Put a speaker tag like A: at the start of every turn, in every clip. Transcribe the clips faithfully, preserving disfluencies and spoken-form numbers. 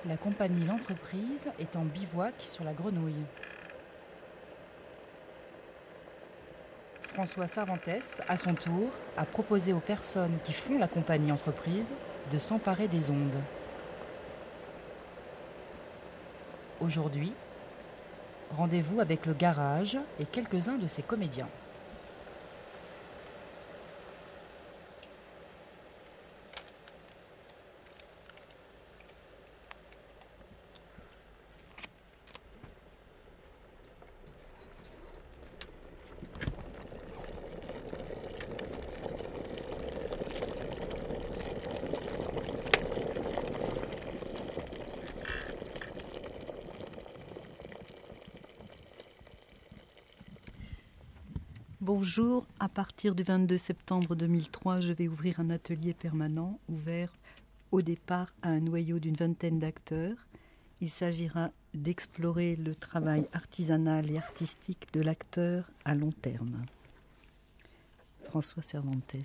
A: La compagnie L'Entreprise est en bivouac sur la Grenouille. François Cervantes, à son tour, a proposé aux personnes qui font la compagnie Entreprise de s'emparer des ondes. Aujourd'hui, rendez-vous avec le Garage et quelques-uns de ses comédiens.
B: Bonjour, à partir du vingt-deux septembre deux mille trois, je vais ouvrir un atelier permanent ouvert au départ à un noyau d'une vingtaine d'acteurs. Il s'agira d'explorer le travail artisanal et artistique de l'acteur à long terme. François Cervantes.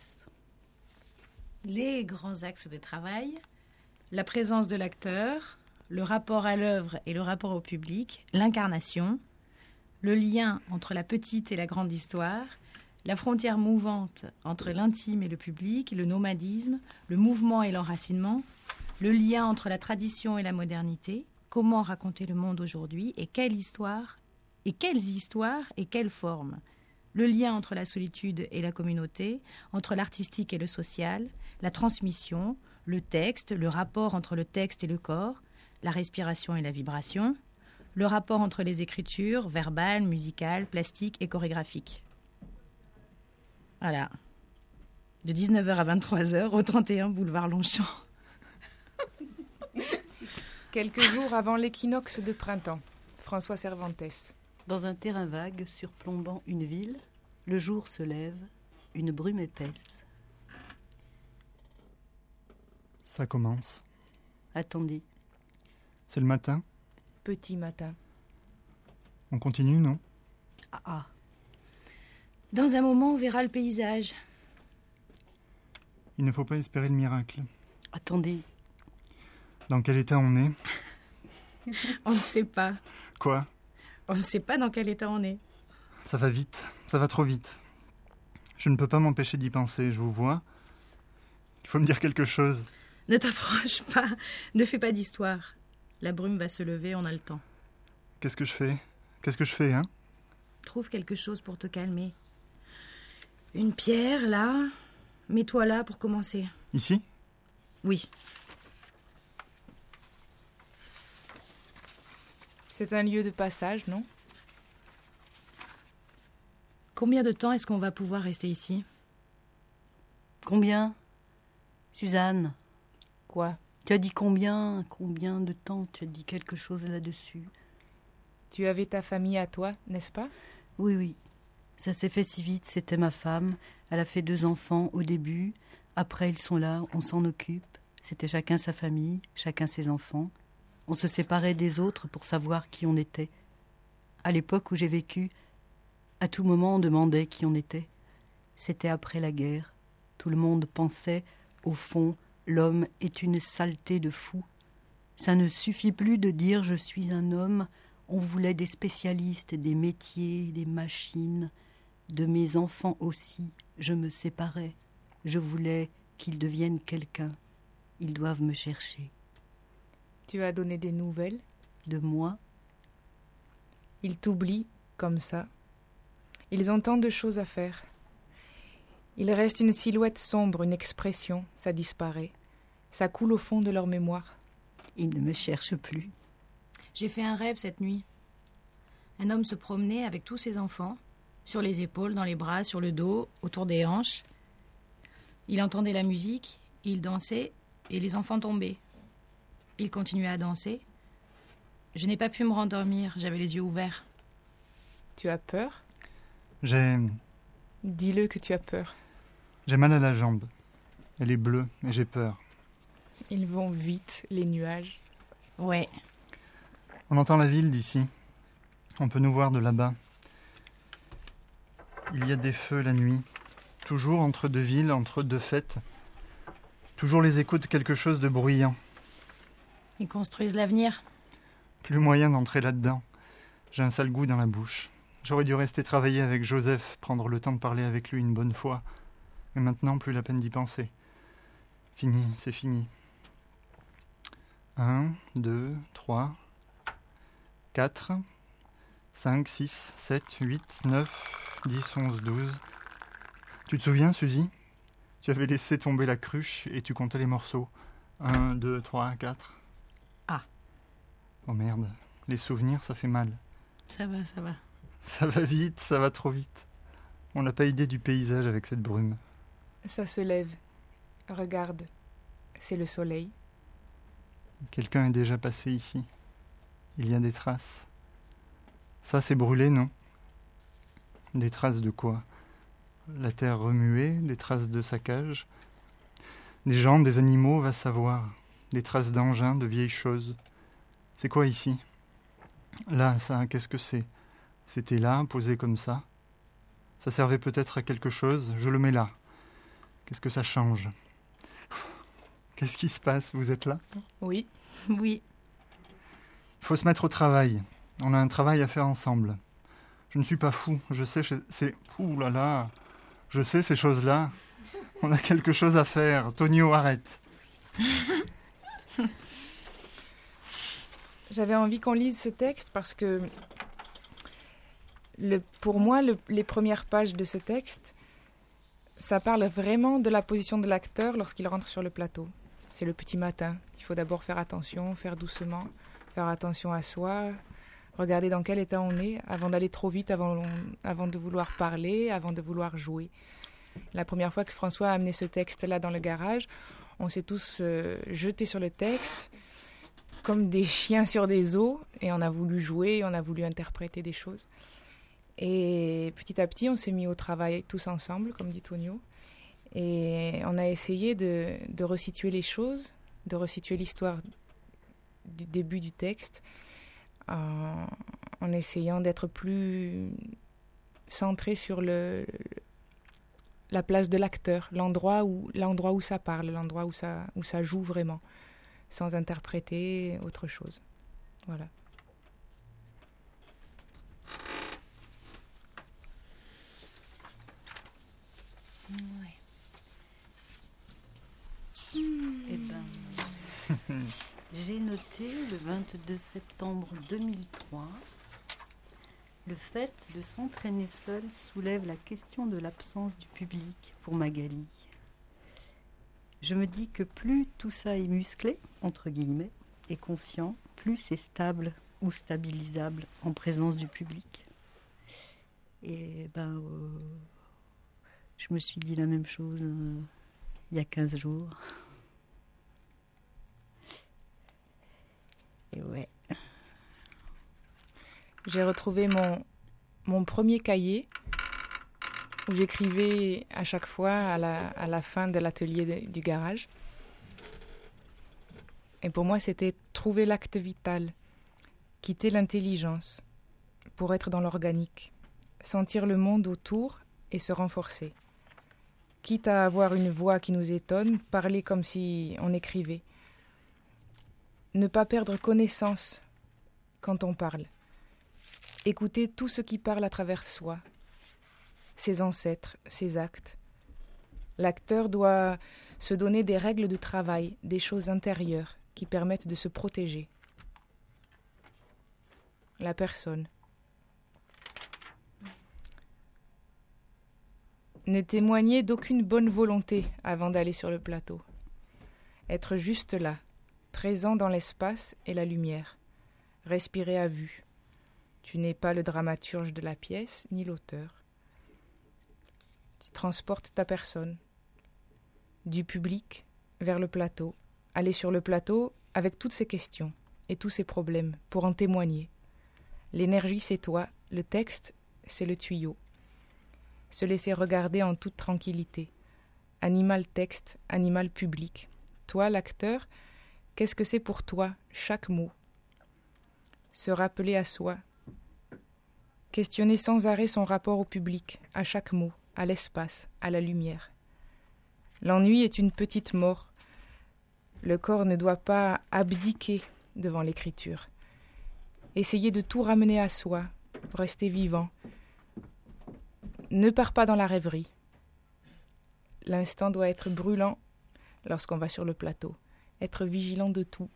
C: Les grands axes de travail, la présence de l'acteur, le rapport à l'œuvre et le rapport au public, l'incarnation, le lien entre la petite et la grande histoire, la frontière mouvante entre l'intime et le public, le nomadisme, le mouvement et l'enracinement, le lien entre la tradition et la modernité, comment raconter le monde aujourd'hui et quelle histoire, et quelles histoires et quelles formes, le lien entre la solitude et la communauté, entre l'artistique et le social, la transmission, le texte, le rapport entre le texte et le corps, la respiration et la vibration, le rapport entre les écritures, verbales, musicales, plastiques et chorégraphiques. Voilà. De dix-neuf heures à vingt-trois heures au trente et un boulevard Longchamp.
D: Quelques jours avant l'équinoxe de printemps. François Cervantes.
B: Dans un terrain vague surplombant une ville, le jour se lève, une brume épaisse.
E: Ça commence.
B: Attendez.
E: C'est le matin.
D: Petit matin.
E: On continue, non ?
B: Ah ah.
C: Dans un moment, on verra le paysage.
E: Il ne faut pas espérer le miracle.
B: Attendez.
E: Dans quel état on est ?
C: On ne sait pas.
E: Quoi ?
C: On ne sait pas dans quel état on est.
E: Ça va vite, ça va trop vite. Je ne peux pas m'empêcher d'y penser, je vous vois. Il faut me dire quelque chose.
C: Ne t'approche pas, ne fais pas d'histoire. La brume va se lever, on a le temps.
E: Qu'est-ce que je fais ? Qu'est-ce que je fais, hein ?
C: Trouve quelque chose pour te calmer. Une pierre, là. Mets-toi là pour commencer.
E: Ici ?
C: Oui.
D: C'est un lieu de passage, non ?
C: Combien de temps est-ce qu'on va pouvoir rester ici ?
B: Combien ? Suzanne ?
D: Quoi ?
B: Tu as dit combien ? Combien de temps ? Tu as dit quelque chose là-dessus ?
D: Tu avais ta famille à toi, n'est-ce pas ?
B: Oui, oui. Ça s'est fait si vite, c'était ma femme. Elle a fait deux enfants au début. Après, ils sont là, on s'en occupe. C'était chacun sa famille, chacun ses enfants. On se séparait des autres pour savoir qui on était. À l'époque où j'ai vécu, à tout moment on demandait qui on était. C'était après la guerre. Tout le monde pensait, au fond, l'homme est une saleté de fou. Ça ne suffit plus de dire « je suis un homme ». On voulait des spécialistes, des métiers, des machines. De mes enfants aussi, je me séparais. Je voulais qu'ils deviennent quelqu'un. Ils doivent me chercher.
D: Tu as donné des nouvelles ?
B: De moi ?
D: Ils t'oublient comme ça. Ils ont tant de choses à faire. Il reste une silhouette sombre, une expression, ça disparaît. Ça coule au fond de leur mémoire.
B: Ils ne me cherchent plus.
C: J'ai fait un rêve cette nuit. Un homme se promenait avec tous ses enfants, sur les épaules, dans les bras, sur le dos, autour des hanches. Il entendait la musique, il dansait et les enfants tombaient. Il continuait à danser. Je n'ai pas pu me rendormir, j'avais les yeux ouverts.
D: Tu as peur ?
E: J'ai...
D: Dis-le que tu as peur.
E: J'ai mal à la jambe. Elle est bleue et j'ai peur.
D: Ils vont vite, les nuages.
C: Ouais.
E: On entend la ville d'ici. On peut nous voir de là-bas. Il y a des feux la nuit. Toujours entre deux villes, entre deux fêtes. Toujours les échos de quelque chose de bruyant.
C: Ils construisent l'avenir.
E: Plus moyen d'entrer là-dedans. J'ai un sale goût dans la bouche. J'aurais dû rester travailler avec Joseph, prendre le temps de parler avec lui une bonne fois. Mais maintenant, plus la peine d'y penser. Fini, c'est fini. Un, deux, trois, quatre, cinq, six, sept, huit, neuf, dix, onze, douze. Tu te souviens, Suzy ? Tu avais laissé tomber la cruche et tu comptais les morceaux. Un, deux, trois, quatre.
C: Ah.
E: Oh merde, les souvenirs, ça fait mal.
C: Ça va, ça va.
E: Ça va vite, ça va trop vite. On n'a pas idée du paysage avec cette brume.
D: Ça se lève. Regarde, c'est le soleil.
E: Quelqu'un est déjà passé ici. Il y a des traces. Ça, c'est brûlé, non ? Des traces de quoi ? La terre remuée, des traces de saccage. Des gens, des animaux, va savoir. Des traces d'engins, de vieilles choses. C'est quoi ici ? Là, ça, qu'est-ce que c'est ? C'était là, posé comme ça. Ça servait peut-être à quelque chose, je le mets là. Qu'est-ce que ça change ? Qu'est-ce qui se passe ? Vous êtes là ?
D: Oui.
C: Oui.
E: Il faut se mettre au travail. On a un travail à faire ensemble. Je ne suis pas fou. Je sais, c'est... Ouh là là. Je sais ces choses-là. On a quelque chose à faire. Tonio, arrête.
D: J'avais envie qu'on lise ce texte parce que, le, pour moi, le, les premières pages de ce texte, ça parle vraiment de la position de l'acteur lorsqu'il rentre sur le plateau. C'est le petit matin. Il faut d'abord faire attention, faire doucement, faire attention à soi, regarder dans quel état on est avant d'aller trop vite, avant, avant de vouloir parler, avant de vouloir jouer. La première fois que François a amené ce texte-là dans le garage, on s'est tous euh, jetés sur le texte comme des chiens sur des os et on a voulu jouer, on a voulu interpréter des choses. Et petit à petit, on s'est mis au travail tous ensemble, comme dit Tonio. Et on a essayé de, de resituer les choses, de resituer l'histoire du début du texte, en, en essayant d'être plus centré sur le, la place de l'acteur, l'endroit où, l'endroit où ça parle, l'endroit où ça, où ça joue vraiment, sans interpréter autre chose. Voilà.
C: Ouais.
B: Eh ben, j'ai noté le vingt-deux septembre deux mille trois, le fait de s'entraîner seul soulève la question de l'absence du public pour Magali. Je me dis que plus tout ça est musclé, entre guillemets, et conscient, plus c'est stable ou stabilisable en présence du public. Et ben, euh, je me suis dit la même chose euh, il y a quinze jours. Et ouais.
D: J'ai retrouvé mon, mon premier cahier où j'écrivais à chaque fois à la, à la fin de l'atelier de, du garage. Et pour moi, c'était trouver l'acte vital, quitter l'intelligence pour être dans l'organique, sentir le monde autour et se renforcer. Quitte à avoir une voix qui nous étonne, parler comme si on écrivait. Ne pas perdre connaissance quand on parle. Écouter tout ce qui parle à travers soi, ses ancêtres, ses actes. L'acteur doit se donner des règles de travail, des choses intérieures qui permettent de se protéger. La personne. Ne témoigner d'aucune bonne volonté avant d'aller sur le plateau. Être juste là, présent dans l'espace et la lumière. Respirer à vue. Tu n'es pas le dramaturge de la pièce, ni l'auteur. Tu transportes ta personne. Du public vers le plateau. Aller sur le plateau avec toutes ces questions et tous ces problèmes pour en témoigner. L'énergie, c'est toi. Le texte, c'est le tuyau. Se laisser regarder en toute tranquillité. Animal texte, animal public. Toi, l'acteur, qu'est-ce que c'est pour toi, chaque mot? Se rappeler à soi. Questionner sans arrêt son rapport au public, à chaque mot, à l'espace, à la lumière. L'ennui est une petite mort. Le corps ne doit pas abdiquer devant l'écriture. Essayez de tout ramener à soi, rester vivant. Ne pars pas dans la rêverie. L'instant doit être brûlant lorsqu'on va sur le plateau. Être vigilant de tout.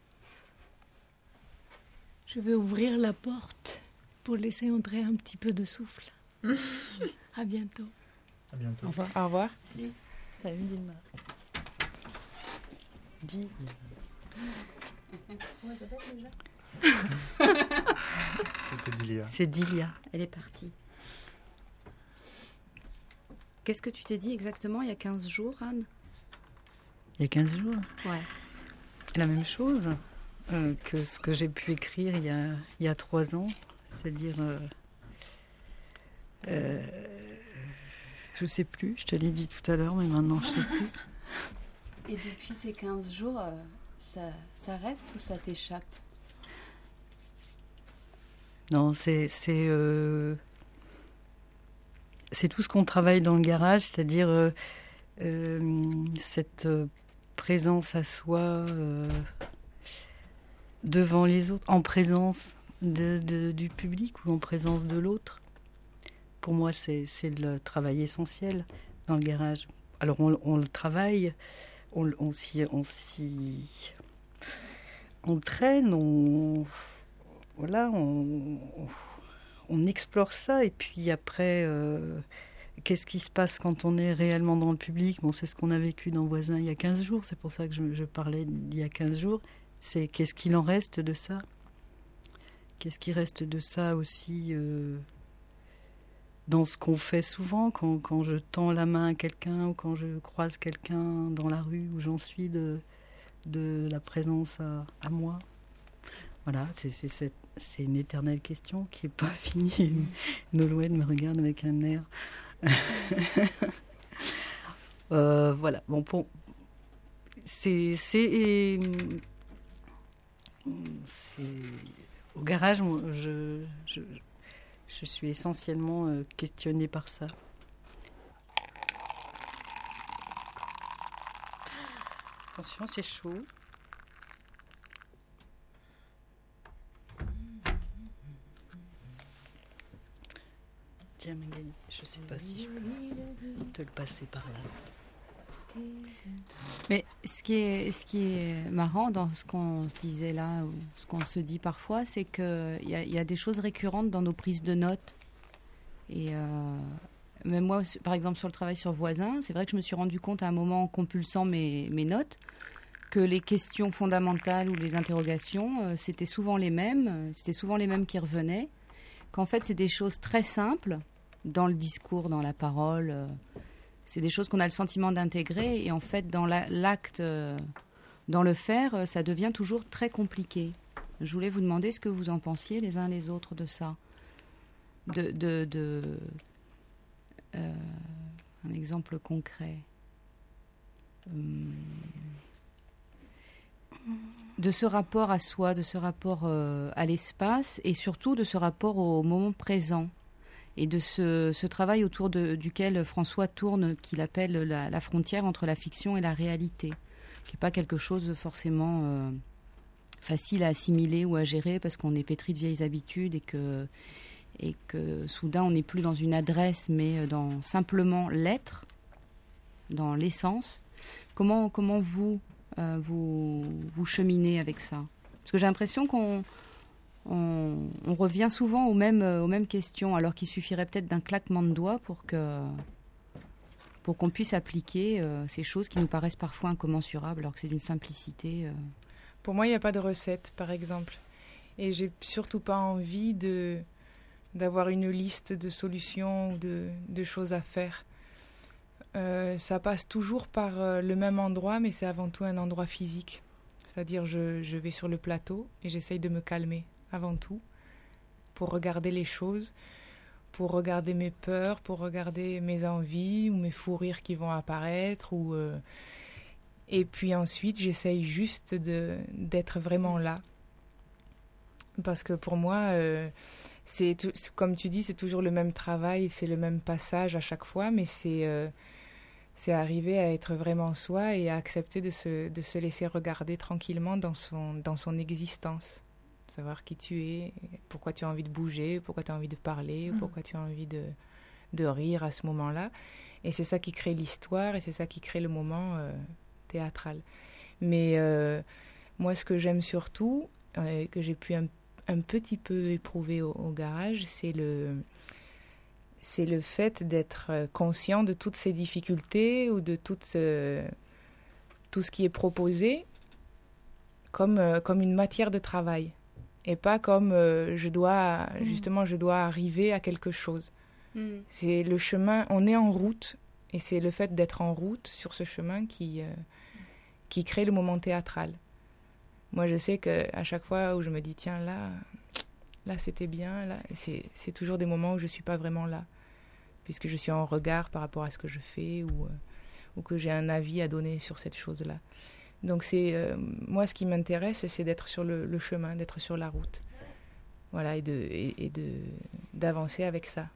F: Je vais ouvrir la porte pour laisser entrer un petit peu de souffle. À bientôt.
E: À bientôt.
B: Au revoir.
D: Au revoir.
B: Salut Dilma. Dis.
C: Comment ça s'appelle déjà?
E: C'était Dilia.
B: C'est Dilia.
G: Elle est partie. Qu'est-ce que tu t'es dit exactement il y a quinze jours, Anne?
B: Il y a quinze jours.
G: Ouais.
B: La même chose euh, que ce que j'ai pu écrire il y a, il y a trois ans. C'est-à-dire... Euh, euh, je sais plus, je te l'ai dit tout à l'heure, mais maintenant je sais plus.
G: Et depuis ces quinze jours, euh, ça, ça reste ou ça t'échappe?
B: Non, c'est... C'est, euh, c'est tout ce qu'on travaille dans le garage, c'est-à-dire euh, euh, cette euh, présence à soi euh, devant les autres, en présence de, de, du public ou en présence de l'autre. Pour moi, c'est, c'est le travail essentiel dans le garage. Alors, on, on le travaille, on, on, s'y, on, s'y, on traîne, on, voilà, on, on explore ça. Et puis après, euh, qu'est-ce qui se passe quand on est réellement dans le public? Bon, c'est ce qu'on a vécu dans Voisins il y a quinze jours. C'est pour ça que je, je parlais d'il y a quinze jours. C'est qu'est-ce qu'il en reste de ça? Qu'est-ce qui reste de ça aussi euh, dans ce qu'on fait souvent, quand, quand je tends la main à quelqu'un ou quand je croise quelqu'un dans la rue où j'en suis de, de la présence à, à moi. Voilà, c'est, c'est, c'est, c'est une éternelle question qui n'est pas finie. Nolwenn me regarde avec un air. euh, voilà, bon, pour, c'est, c'est, c'est au garage, je, je, je suis essentiellement euh, questionnée par ça. Attention, c'est chaud. Tiens, Magali, je ne sais pas si je peux te le passer par là.
G: Mais ce qui est, ce qui est marrant dans ce qu'on se disait là, ou ce qu'on se dit parfois, c'est qu'il y a, y a des choses récurrentes dans nos prises de notes. Et euh, même moi, par exemple, sur le travail sur Voisins, c'est vrai que je me suis rendu compte à un moment en compulsant mes, mes notes que les questions fondamentales ou les interrogations, euh, c'était souvent les mêmes, c'était souvent les mêmes qui revenaient, qu'en fait, c'est des choses très simples dans le discours, dans la parole. Euh, c'est des choses qu'on a le sentiment d'intégrer et en fait, dans la, l'acte, euh, dans le faire, euh, ça devient toujours très compliqué. Je voulais vous demander ce que vous en pensiez les uns les autres de ça. De, de, de euh, un exemple concret. Hum, de ce rapport à soi, de ce rapport euh, à l'espace et surtout de ce rapport au moment présent. Et de ce, ce travail autour de, duquel François tourne, qu'il appelle la, la frontière entre la fiction et la réalité, qui n'est pas quelque chose de forcément euh, facile à assimiler ou à gérer parce qu'on est pétri de vieilles habitudes et que, et que soudain on n'est plus dans une adresse mais dans simplement l'être, dans l'essence. Comment, comment vous, euh, vous, vous cheminez avec ça? Parce que j'ai l'impression qu'on On, on revient souvent aux mêmes, aux mêmes questions, alors qu'il suffirait peut-être d'un claquement de doigts pour, que, pour qu'on puisse appliquer euh, ces choses qui nous paraissent parfois incommensurables, alors que c'est d'une simplicité. Euh...
D: Pour moi, il n'y a pas de recette, par exemple. Et j'ai surtout pas envie de, d'avoir une liste de solutions ou de, de choses à faire. Euh, ça passe toujours par euh, le même endroit, mais c'est avant tout un endroit physique. C'est-à-dire, je, je vais sur le plateau et j'essaye de me calmer. Avant tout, pour regarder les choses, pour regarder mes peurs, pour regarder mes envies ou mes fous rires qui vont apparaître. Ou, euh... Et puis ensuite, j'essaye juste de, d'être vraiment là. Parce que pour moi, euh, c'est tout, comme tu dis, c'est toujours le même travail, c'est le même passage à chaque fois, mais c'est, euh, c'est arriver à être vraiment soi et à accepter de se, de se laisser regarder tranquillement dans son, dans son existence. Savoir qui tu es, pourquoi tu as envie de bouger, pourquoi tu as envie de parler, mmh. pourquoi tu as envie de, de rire à ce moment-là. Et c'est ça qui crée l'histoire et c'est ça qui crée le moment euh, théâtral. Mais euh, moi, ce que j'aime surtout, euh, que j'ai pu un, un petit peu éprouver au, au garage, c'est le, c'est le fait d'être conscient de toutes ces difficultés ou de toute, euh, tout ce qui est proposé comme, euh, comme une matière de travail. Et pas comme euh, je dois, mmh. justement, je dois arriver à quelque chose. Mmh. C'est le chemin, on est en route, et c'est le fait d'être en route sur ce chemin qui, euh, qui crée le moment théâtral. Moi, je sais qu'à chaque fois où je me dis, tiens, là, là c'était bien, là, c'est, c'est toujours des moments où je ne suis pas vraiment là, puisque je suis en regard par rapport à ce que je fais, ou, euh, ou que j'ai un avis à donner sur cette chose-là. Donc, c'est, euh, moi, ce qui m'intéresse, c'est d'être sur le, le chemin, d'être sur la route. Voilà, et, de, et, et de, d'avancer avec ça.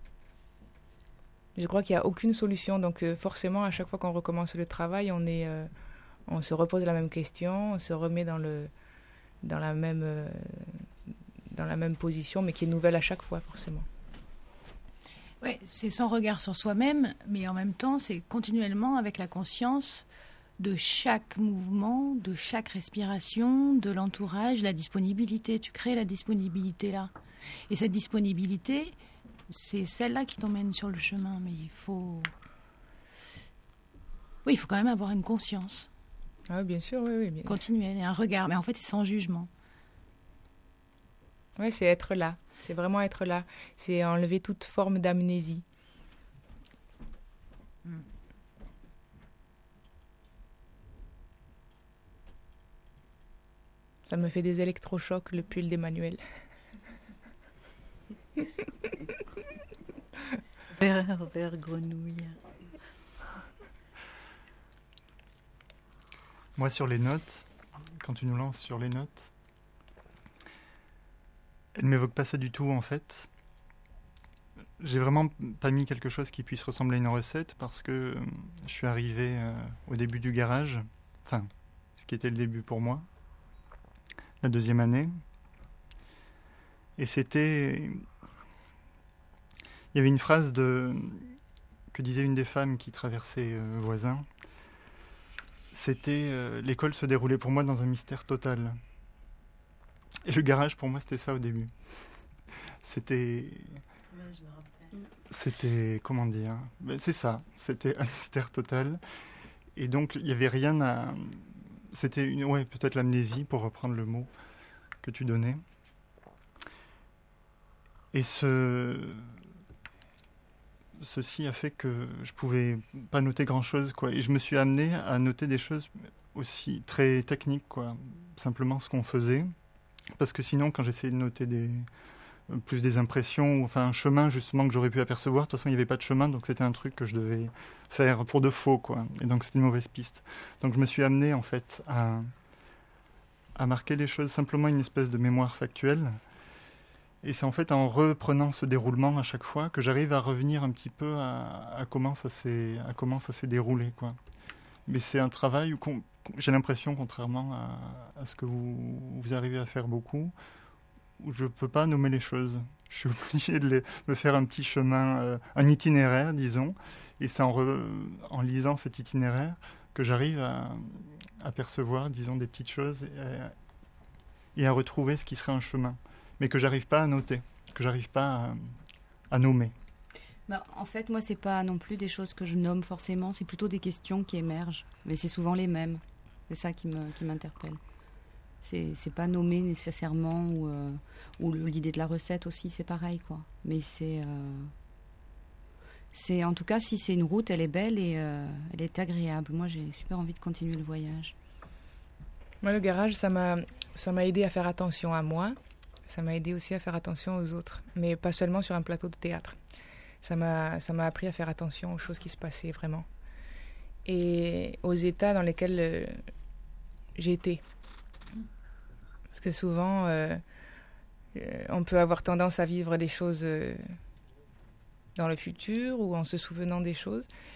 D: Je crois qu'il n'y a aucune solution. Donc, euh, forcément, à chaque fois qu'on recommence le travail, on, est, euh, on se repose la même question, on se remet dans, le, dans, la même, euh, dans la même position, mais qui est nouvelle à chaque fois, forcément.
C: Oui, c'est son regard sur soi-même, mais en même temps, c'est continuellement avec la conscience de chaque mouvement, de chaque respiration, de l'entourage, la disponibilité. Tu crées la disponibilité là. Et cette disponibilité, c'est celle-là qui t'emmène sur le chemin. Mais il faut... Oui, il faut quand même avoir une conscience.
D: Ah, bien sûr, oui, oui. Bien...
C: Continuelle et un regard, mais en fait, c'est sans jugement.
D: Oui, c'est être là. C'est vraiment être là. C'est enlever toute forme d'amnésie. Mm. Ça me fait des électrochocs, le pull d'Emmanuel.
B: Vert, vert grenouille.
E: Moi, sur les notes, quand tu nous lances sur les notes, elles ne m'évoquent pas ça du tout, en fait. J'ai vraiment pas mis quelque chose qui puisse ressembler à une recette parce que je suis arrivé euh, au début du garage, enfin, ce qui était le début pour moi, la deuxième année. Et c'était... Il y avait une phrase de... que disait une des femmes qui traversait euh, Voisin. C'était euh, « L'école se déroulait pour moi dans un mystère total ». Et le garage, pour moi, c'était ça au début. C'était...
B: Ouais, je me rappelle.
E: C'était... Comment dire ben, c'est ça. C'était un mystère total. Et donc, il n'y avait rien à... C'était une, ouais, peut-être l'amnésie, pour reprendre le mot que tu donnais. Et ce, ceci a fait que je pouvais pas noter grand-chose, quoi. Et je me suis amené à noter des choses aussi très techniques, quoi. Simplement ce qu'on faisait. Parce que sinon, quand j'essayais de noter des, plus des impressions, ou enfin un chemin justement que j'aurais pu apercevoir, de toute façon, il n'y avait pas de chemin, donc c'était un truc que je devais faire pour de faux, quoi. Et donc, c'était une mauvaise piste. Donc, je me suis amené, en fait, à, à marquer les choses, simplement une espèce de mémoire factuelle. Et c'est en fait en reprenant ce déroulement à chaque fois que j'arrive à revenir un petit peu à, à, comment, ça s'est, à comment ça s'est déroulé, quoi. Mais c'est un travail où j'ai l'impression, contrairement à, à ce que vous, vous arrivez à faire beaucoup, où je ne peux pas nommer les choses. Je suis obligé de les, me faire un petit chemin, euh, un itinéraire, disons. Et c'est en, re, en lisant cet itinéraire que j'arrive à, à percevoir, disons, des petites choses et, et à retrouver ce qui serait un chemin. Mais que j'arrive pas à noter, que j'arrive pas à, à nommer.
G: Bah, en fait, moi, c'est pas non plus des choses que je nomme forcément, c'est plutôt des questions qui émergent. Mais c'est souvent les mêmes. C'est ça qui, me, qui m'interpelle. C'est, c'est pas nommé nécessairement, ou, euh, ou l'idée de la recette aussi, c'est pareil, quoi. Mais c'est... Euh, c'est en tout cas, si c'est une route, elle est belle et euh, elle est agréable. Moi, j'ai super envie de continuer le voyage.
D: Moi, le garage, ça m'a, ça m'a aidé à faire attention à moi. Ça m'a aidé aussi à faire attention aux autres, mais pas seulement sur un plateau de théâtre. Ça m'a, ça m'a appris à faire attention aux choses qui se passaient vraiment. Et aux états dans lesquels euh, j'étais. Parce que souvent, euh, euh, on peut avoir tendance à vivre des choses euh, dans le futur ou en se souvenant des choses.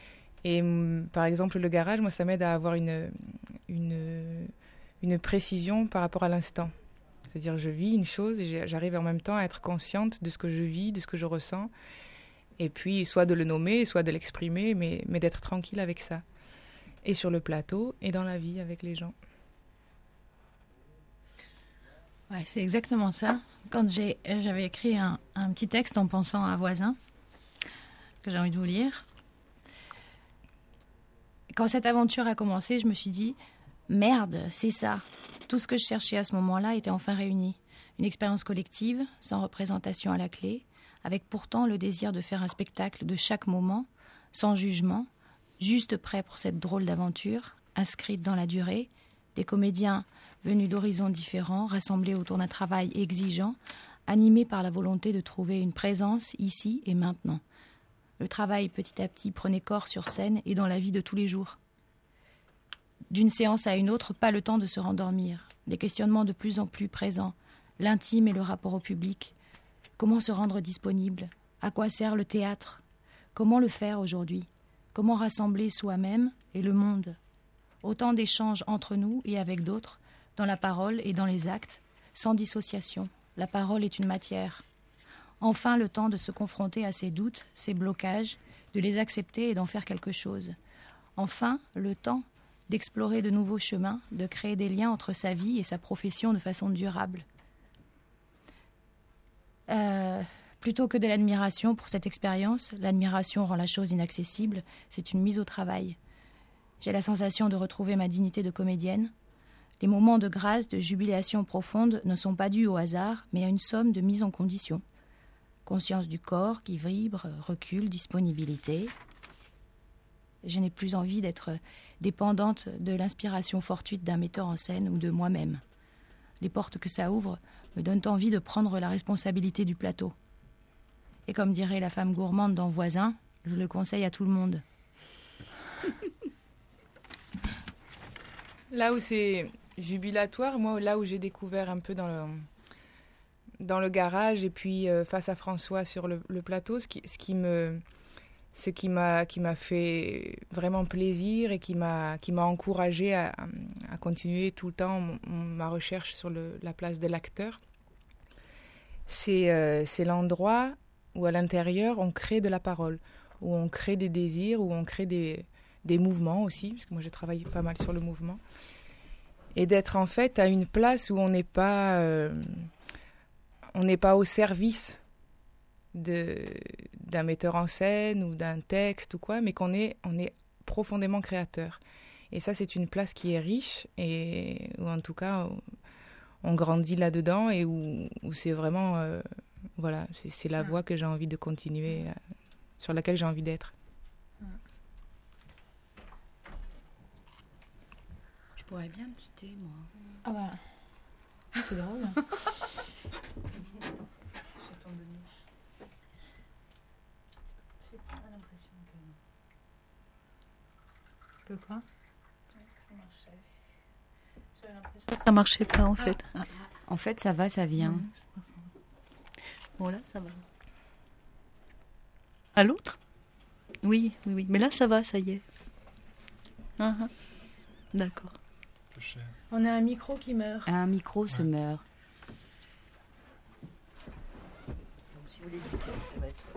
D: Et mm, par exemple, le garage, moi, ça m'aide à avoir une, une, une précision par rapport à l'instant. C'est-à-dire, je vis une chose et j'arrive en même temps à être consciente de ce que je vis, de ce que je ressens. Et puis, soit de le nommer, soit de l'exprimer, mais, mais d'être tranquille avec ça. Et sur le plateau, et dans la vie avec les gens.
C: Ouais, c'est exactement ça. Quand j'ai, j'avais écrit un, un petit texte en pensant à Voisin, que j'ai envie de vous lire. Quand cette aventure a commencé, je me suis dit, merde, c'est ça. Tout ce que je cherchais à ce moment-là était enfin réuni. Une expérience collective, sans représentation à la clé, avec pourtant le désir de faire un spectacle de chaque moment, sans jugement, juste prêt pour cette drôle d'aventure, inscrite dans la durée, des comédiens venus d'horizons différents, rassemblés autour d'un travail exigeant, animés par la volonté de trouver une présence ici et maintenant. Le travail, petit à petit, prenait corps sur scène et dans la vie de tous les jours. D'une séance à une autre, pas le temps de se rendormir. Des questionnements de plus en plus présents. L'intime et le rapport au public. Comment se rendre disponible? À quoi sert le théâtre? Comment le faire aujourd'hui? Comment rassembler soi-même et le monde? Autant d'échanges entre nous et avec d'autres, dans la parole et dans les actes, sans dissociation. La parole est une matière. Enfin, le temps de se confronter à ses doutes, ses blocages, de les accepter et d'en faire quelque chose. Enfin, le temps d'explorer de nouveaux chemins, de créer des liens entre sa vie et sa profession de façon durable. Euh, plutôt que de l'admiration pour cette expérience, l'admiration rend la chose inaccessible, c'est une mise au travail. J'ai la sensation de retrouver ma dignité de comédienne. Les moments de grâce, de jubilation profonde ne sont pas dus au hasard, mais à une somme de mise en condition. Conscience du corps qui vibre, recul, disponibilité. Je n'ai plus envie d'être dépendante de l'inspiration fortuite d'un metteur en scène ou de moi-même. Les portes que ça ouvre me donnent envie de prendre la responsabilité du plateau. Et comme dirait la femme gourmande dans Voisin, je le conseille à tout le monde.
D: Là où c'est jubilatoire, moi, là où j'ai découvert un peu dans le, dans le garage et puis euh, face à François sur le, le plateau, ce qui, ce qui me... ce qui m'a qui m'a fait vraiment plaisir et qui m'a qui m'a encouragée à, à continuer tout le temps mon, ma recherche sur le, la place de l'acteur. C'est euh, c'est l'endroit où à l'intérieur on crée de la parole, où on crée des désirs, où on crée des des mouvements aussi, parce que moi j'ai travaillé pas mal sur le mouvement, et d'être en fait à une place où on n'est pas euh, on n'est pas au service de d'un metteur en scène ou d'un texte ou quoi, mais qu'on est on est profondément créateur. Et ça, c'est une place qui est riche et où en tout cas on grandit là-dedans et où, où c'est vraiment euh, voilà, c'est, c'est la voie que j'ai envie de continuer, euh, sur laquelle j'ai envie d'être.
G: Je pourrais bien me titer, moi.
C: Ah bah, c'est drôle. Que quoi?
B: Ça marchait pas en fait. Ah.
G: En fait, ça va, ça vient.
B: Bon, là, ça va. À l'autre? Oui, oui, oui. Mais là, ça va, ça y est. Ah, ah. D'accord.
C: On a un micro qui meurt.
G: Un micro ouais. se meurt.
B: Donc, si vous voulez écouter, ça va être...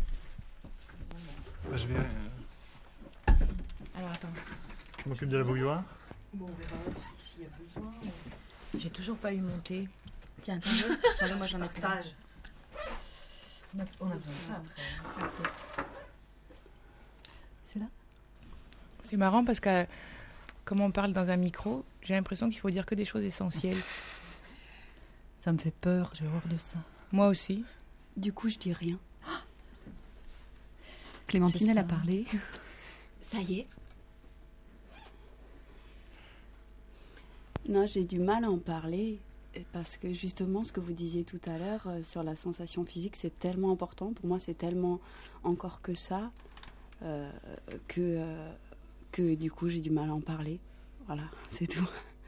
E: Bah, je vais... Euh...
C: Alors, attends.
E: Je m'occupe de la bouilloire.
B: Bon, on verra s'il y a besoin.
C: J'ai toujours pas eu mon thé.
G: Tiens, attends-le. Attends-le, moi j'en ai plein.
B: On a, on a besoin de ça après. Merci. C'est là?
D: C'est marrant parce que, comme on parle dans un micro, j'ai l'impression qu'il faut dire que des choses essentielles.
B: Ça me fait peur, j'ai horreur de ça.
D: Moi aussi.
G: Du coup, je dis rien. Clémentine, elle a parlé.
H: Ça y est. Non, j'ai du mal à en parler parce que justement, ce que vous disiez tout à l'heure euh, sur la sensation physique, c'est tellement important. Pour moi, c'est tellement encore que ça euh, que, euh, que du coup, j'ai du mal à en parler. Voilà, c'est tout.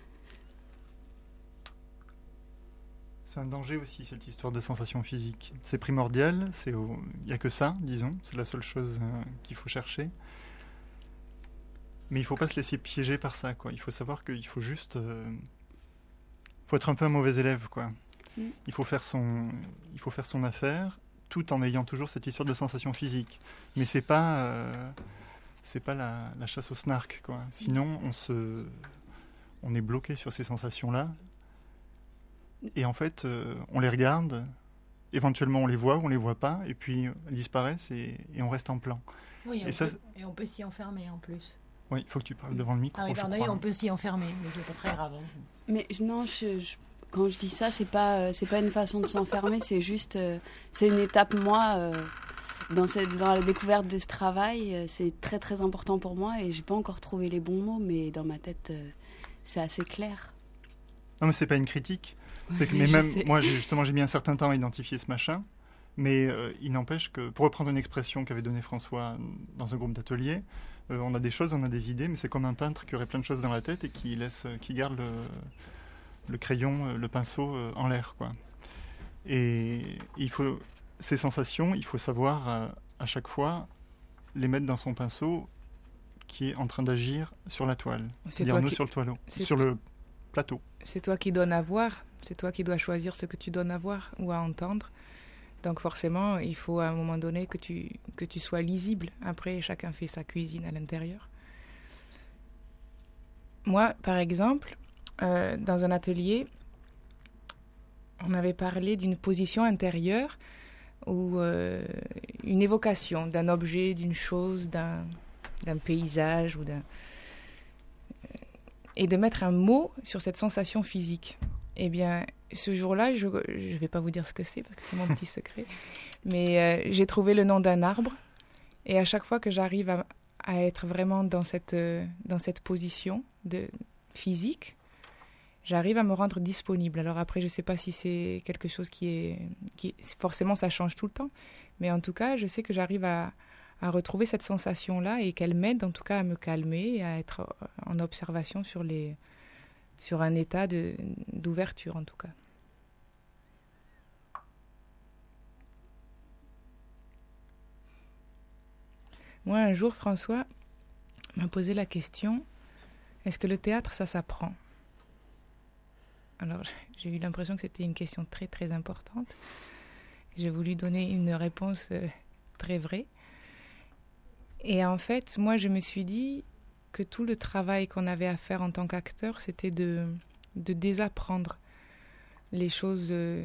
E: C'est un danger aussi, cette histoire de sensation physique. C'est primordial, c'est au... il n'y a que ça, disons. C'est la seule chose euh, qu'il faut chercher. Mais il ne faut pas se laisser piéger par ça, quoi. Il faut savoir qu'il faut juste... Euh, faut être un peu un mauvais élève, quoi. Mm. Il faut faire son, il faut faire son affaire, tout en ayant toujours cette histoire de sensation physique. Mais c'est pas, euh, c'est pas la, la chasse au snark, quoi. Sinon, on se, on est bloqué sur ces sensations-là. Et en fait, euh, on les regarde, éventuellement on les voit ou on les voit pas, et puis elles disparaissent et, et on reste en plan.
C: Oui, et,
E: et,
C: on
E: ça,
C: peut, et on peut s'y enfermer en plus.
E: Oui, il faut que tu parles devant le micro.
C: Ah oui, pardon,
E: je crois.
C: on peut s'y enfermer, mais c'est pas très grave.
H: Mais non, je, je, quand je dis ça, c'est pas, c'est pas une façon de s'enfermer, c'est juste, euh, c'est une étape, moi, euh, dans, cette, dans la découverte de ce travail, euh, c'est très très important pour moi et j'ai pas encore trouvé les bons mots, mais dans ma tête, euh, c'est assez clair.
E: Non, mais c'est pas une critique.
H: Ouais,
E: c'est que, mais même, moi, j'ai, justement, j'ai mis un certain temps à identifier ce machin, mais euh, il n'empêche que, pour reprendre une expression qu'avait donnée François dans un groupe d'atelier, Euh, on a des choses, on a des idées, mais c'est comme un peintre qui aurait plein de choses dans la tête et qui laisse, qui garde le, le crayon, le pinceau euh, en l'air, quoi. Et il faut ces sensations, il faut savoir euh, à chaque fois les mettre dans son pinceau qui est en train d'agir sur la toile,
D: C'est
E: c'est-à-dire nous
D: qui...
E: sur le toileau,
D: c'est...
E: sur le plateau.
D: C'est toi qui donnes à voir, c'est toi qui dois choisir ce que tu donnes à voir ou à entendre. Donc forcément, il faut à un moment donné que tu, que tu sois lisible. Après, chacun fait sa cuisine à l'intérieur. Moi, par exemple, euh, dans un atelier, on avait parlé d'une position intérieure ou euh, une évocation d'un objet, d'une chose, d'un, d'un paysage ou d'un... et de mettre un mot sur cette sensation physique. Eh bien, ce jour-là, je ne vais pas vous dire ce que c'est parce que c'est mon petit secret, mais euh, j'ai trouvé le nom d'un arbre et à chaque fois que j'arrive à, à être vraiment dans cette, euh, dans cette position de, physique, j'arrive à me rendre disponible. Alors après, je ne sais pas si c'est quelque chose qui est, qui est... Forcément, ça change tout le temps, mais en tout cas, je sais que j'arrive à, à retrouver cette sensation-là et qu'elle m'aide en tout cas à me calmer et à être en observation sur les... sur un état de, d'ouverture, en tout cas. Moi, un jour, François m'a posé la question, est-ce que le théâtre, ça s'apprend ? Alors, j'ai eu l'impression que c'était une question très, très importante. J'ai voulu donner une réponse euh, très vraie. Et en fait, moi, je me suis dit que tout le travail qu'on avait à faire en tant qu'acteur, c'était de, de désapprendre les choses, euh,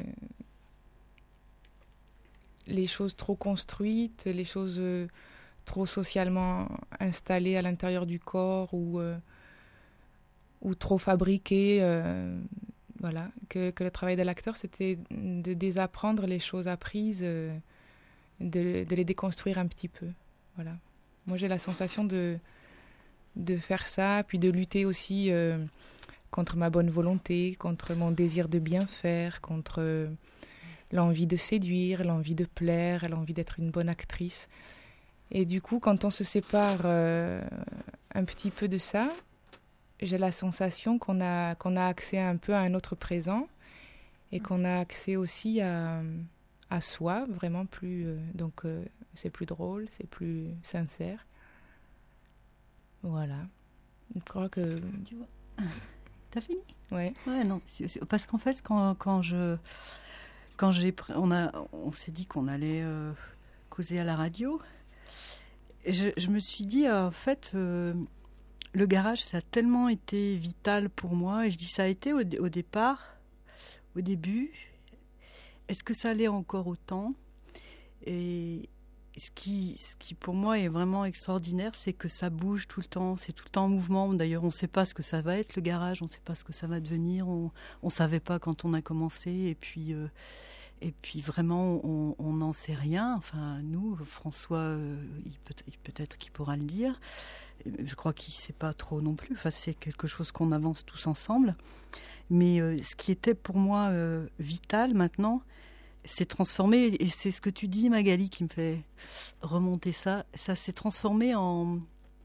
D: les choses trop construites, les choses euh, trop socialement installées à l'intérieur du corps ou, euh, ou trop fabriquées. Euh, voilà, que, que le travail de l'acteur, c'était de désapprendre les choses apprises, euh, de, de les déconstruire un petit peu. Voilà. Moi, j'ai la sensation de de faire ça, puis de lutter aussi euh, contre ma bonne volonté, contre mon désir de bien faire, contre euh, l'envie de séduire, l'envie de plaire, l'envie d'être une bonne actrice. Et du coup, quand on se sépare euh, un petit peu de ça, j'ai la sensation qu'on a, qu'on a accès un peu à un autre présent et qu'on a accès aussi à, à soi, vraiment plus... Euh, donc, euh, c'est plus drôle, c'est plus sincère. Voilà. Je crois que...
B: Tu vois, t'as fini ?
D: Ouais.
B: Ouais, non. C'est, c'est, parce qu'en fait, quand, quand je... Quand j'ai... On, a, on s'est dit qu'on allait euh, causer à la radio. Je, je me suis dit, euh, en fait, euh, le garage, ça a tellement été vital pour moi. Et je dis, ça a été au, au départ, au début. Est-ce que ça allait encore autant ? Et... Ce qui, ce qui, pour moi, est vraiment extraordinaire, c'est que ça bouge tout le temps, c'est tout le temps en mouvement. D'ailleurs, on ne sait pas ce que ça va être, le garage, on ne sait pas ce que ça va devenir. On ne savait pas quand on a commencé. Et puis, euh, et puis vraiment, on n'en sait rien. Enfin, nous, François, euh, il peut, peut-être qu'il pourra le dire. Je crois qu'il ne sait pas trop non plus. Enfin, c'est quelque chose qu'on avance tous ensemble. Mais euh, ce qui était pour moi euh, vital maintenant, s'est transformé, et c'est ce que tu dis, Magali, qui me fait remonter ça, ça s'est transformé en...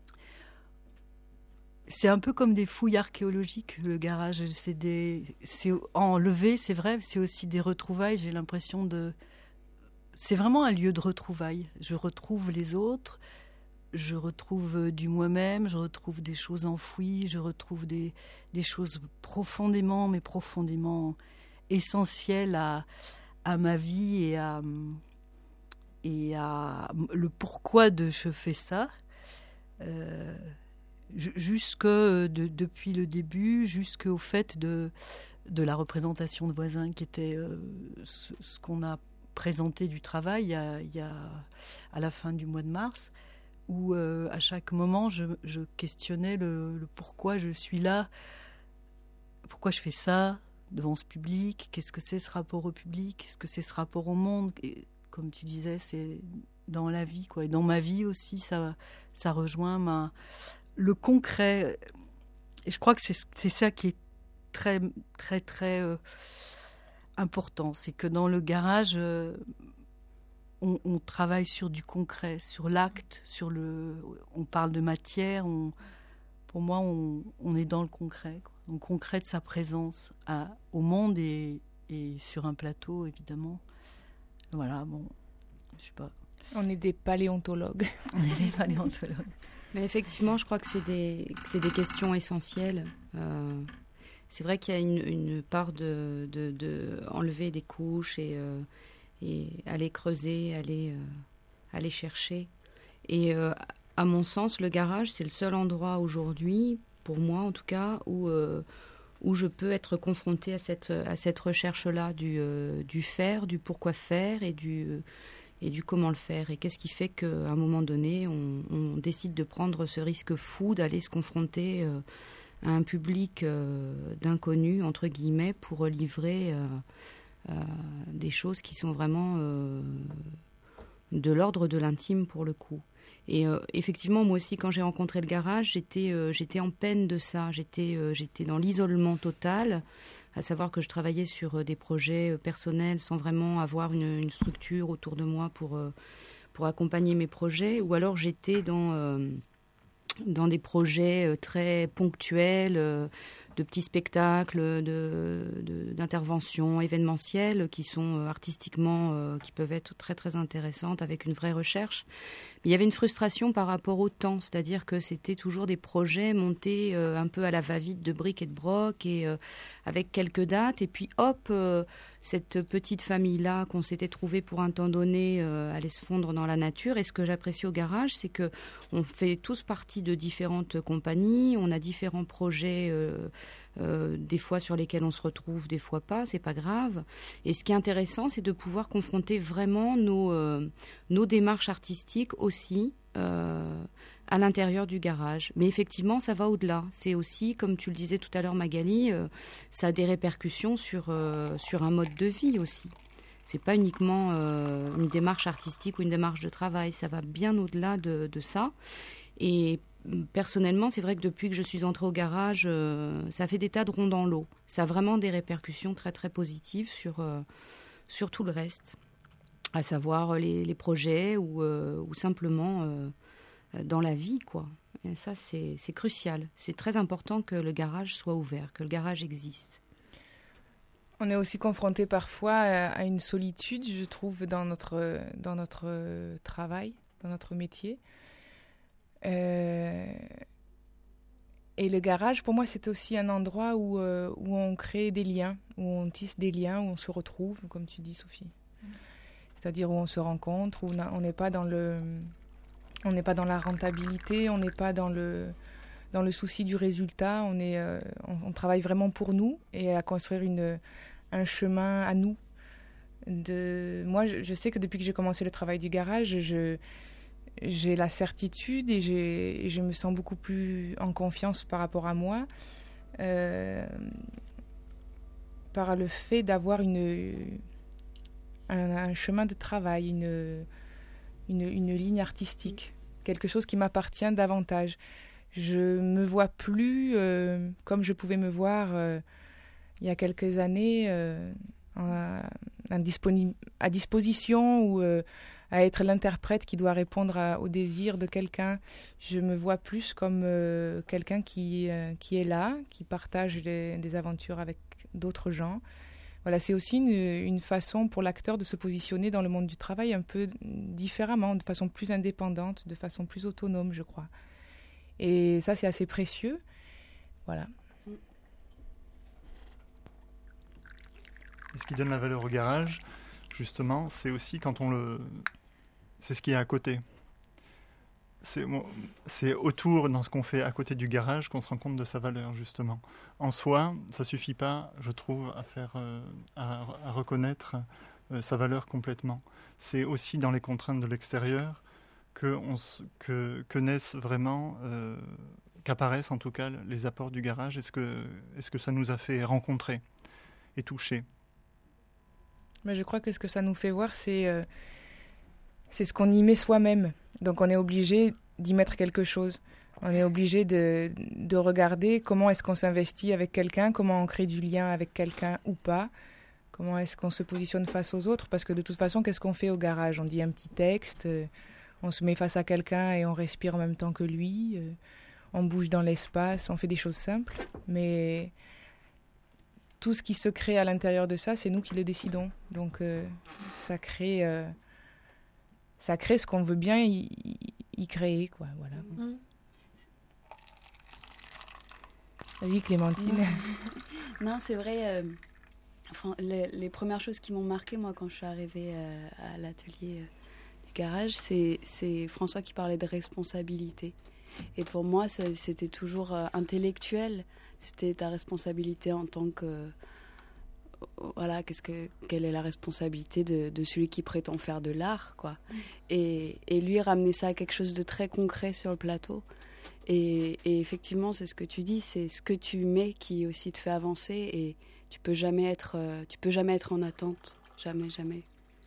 B: C'est un peu comme des fouilles archéologiques, le garage. C'est des... c'est enlevé, c'est vrai, c'est aussi des retrouvailles, j'ai l'impression de... C'est vraiment un lieu de retrouvailles. Je retrouve les autres, je retrouve du moi-même, je retrouve des choses enfouies, je retrouve des, des choses profondément, mais profondément essentielles à, à ma vie et à, et à le pourquoi de je fais ça. Euh, jusque de, depuis le début, jusqu'au fait de, de la représentation de voisins qui était euh, ce, ce qu'on a présenté du travail il y a, il y a, à la fin du mois de mars, où euh, à chaque moment je, je questionnais le, le pourquoi je suis là, pourquoi je fais ça devant ce public, qu'est-ce que c'est ce rapport au public, qu'est-ce que c'est ce rapport au monde. Et, comme tu disais, c'est dans la vie, quoi. Et dans ma vie aussi, ça, ça rejoint ma, le concret. Et je crois que c'est, c'est ça qui est très, très, très euh, important. C'est que dans le garage, euh, on, on travaille sur du concret, sur l'acte, sur le, on parle de matière. On, pour moi, on, on est dans le concret, quoi. Donc, concret de sa présence à, au monde et, et sur un plateau, évidemment. Voilà, bon, je sais pas.
D: On est des paléontologues.
B: On est des paléontologues.
G: Mais effectivement, je crois que c'est des, que c'est des questions essentielles. Euh, c'est vrai qu'il y a une, une part de, de, de enlever des couches et, euh, et aller creuser, aller, euh, aller chercher. Et euh, à mon sens, le garage, c'est le seul endroit aujourd'hui, pour moi en tout cas, où... Euh, où je peux être confrontée à cette, à cette recherche-là du, euh, du faire, du pourquoi faire et du, euh, et du comment le faire. Et qu'est-ce qui fait qu'à un moment donné, on, on décide de prendre ce risque fou d'aller se confronter euh, à un public euh, d'inconnus, entre guillemets, pour livrer euh, euh, des choses qui sont vraiment euh, de l'ordre de l'intime pour le coup. Et euh, effectivement, moi aussi, quand j'ai rencontré le garage, j'étais, euh, j'étais en peine de ça. J'étais, euh, j'étais dans l'isolement total, à savoir que je travaillais sur euh, des projets euh, personnels sans vraiment avoir une, une structure autour de moi pour, euh, pour accompagner mes projets. Ou alors j'étais dans, euh, dans des projets euh, très ponctuels, euh, de petits spectacles, de, de, d'interventions événementielles qui sont euh, artistiquement, euh, qui peuvent être très très intéressantes avec une vraie recherche. Mais il y avait une frustration par rapport au temps, c'est-à-dire que c'était toujours des projets montés euh, un peu à la va-vite de briques et de broc et euh, avec quelques dates. Et puis hop, euh, cette petite famille-là qu'on s'était trouvée pour un temps donné euh, allait se fondre dans la nature. Et ce que j'apprécie au garage, c'est que on fait tous partie de différentes compagnies, on a différents projets. Euh, Euh, des fois sur lesquels on se retrouve, des fois pas, c'est pas grave. Et ce qui est intéressant, c'est de pouvoir confronter vraiment nos, euh, nos démarches artistiques aussi euh, à l'intérieur du garage. Mais effectivement, ça va au-delà. C'est aussi, comme tu le disais tout à l'heure, Magali, euh, ça a des répercussions sur, euh, sur un mode de vie aussi. C'est pas uniquement euh, une démarche artistique ou une démarche de travail, ça va bien au-delà de, de ça. Et personnellement, c'est vrai que depuis que je suis entrée au garage, euh, ça fait des tas de ronds dans l'eau. Ça a vraiment des répercussions très très positives sur, euh, sur tout le reste, à savoir les, les projets ou, euh, ou simplement euh, dans la vie, quoi. Et ça, c'est, c'est crucial. C'est très important que le garage soit ouvert, que le garage existe.
D: On est aussi confronté parfois à une solitude, je trouve, dans notre, dans notre travail, dans notre métier. Euh, et le garage, pour moi, c'est aussi un endroit où, euh, où on crée des liens, où on tisse des liens, où on se retrouve, comme tu dis, Sophie. Mmh. C'est-à-dire où on se rencontre, où on n'est pas dans le, on n'est pas dans la rentabilité, on n'est pas dans le, dans le souci du résultat. On est, euh, on, on travaille vraiment pour nous et à construire une, un chemin à nous. De, moi, je, je sais que depuis que j'ai commencé le travail du garage, je j'ai la certitude et, j'ai, et je me sens beaucoup plus en confiance par rapport à moi, euh, par le fait d'avoir une, un, un chemin de travail, une, une, une ligne artistique, quelque chose qui m'appartient davantage. Je me vois plus euh, comme je pouvais me voir euh, il y a quelques années, euh, en, en disponi- à disposition ou euh, à être l'interprète qui doit répondre à, au désir de quelqu'un. Je me vois plus comme euh, quelqu'un qui, euh, qui est là, qui partage les, des aventures avec d'autres gens, voilà, c'est aussi une, une façon pour l'acteur de se positionner dans le monde du travail un peu différemment, de façon plus indépendante, de façon plus autonome, je crois. Et ça, c'est assez précieux. Voilà.
E: Et ce qui donne la valeur au garage, justement, c'est aussi quand on le... C'est ce qui est à côté. C'est, bon, c'est autour, dans ce qu'on fait à côté du garage, qu'on se rend compte de sa valeur, justement. En soi, ça suffit pas, je trouve, à, faire, euh, à, à reconnaître euh, sa valeur complètement. C'est aussi dans les contraintes de l'extérieur que, on, que, que naissent vraiment, euh, qu'apparaissent en tout cas les apports du garage. Est-ce que, est-ce que ça nous a fait rencontrer et toucher ?
D: Mais je crois que ce que ça nous fait voir, c'est, euh, c'est ce qu'on y met soi-même. Donc on est obligé d'y mettre quelque chose. On est obligé de, de regarder comment est-ce qu'on s'investit avec quelqu'un, comment on crée du lien avec quelqu'un ou pas, comment est-ce qu'on se positionne face aux autres. Parce que de toute façon, qu'est-ce qu'on fait au garage ? On dit un petit texte, euh, on se met face à quelqu'un et on respire en même temps que lui, euh, on bouge dans l'espace, on fait des choses simples. Mais tout ce qui se crée à l'intérieur de ça, c'est nous qui le décidons. Donc euh, ça crée... Euh, ça crée ce qu'on veut bien y, y, y créer, quoi, voilà.
C: Mmh.
D: Vas-y, Clémentine.
H: Non, non c'est vrai. Euh, enfin, les, les premières choses qui m'ont marquée, moi, quand je suis arrivée euh, à l'atelier euh, du garage, c'est, c'est François qui parlait de responsabilité. Et pour moi, ça, c'était toujours euh, intellectuel. C'était ta responsabilité en tant que... Voilà, qu'est-ce que, quelle est la responsabilité de, de celui qui prétend faire de l'art, quoi. Mmh. Et, et lui ramener ça à quelque chose de très concret sur le plateau. Et, et effectivement, c'est ce que tu dis, c'est ce que tu mets qui aussi te fait avancer. Et tu peux jamais être, euh, tu peux jamais être en attente, jamais, jamais.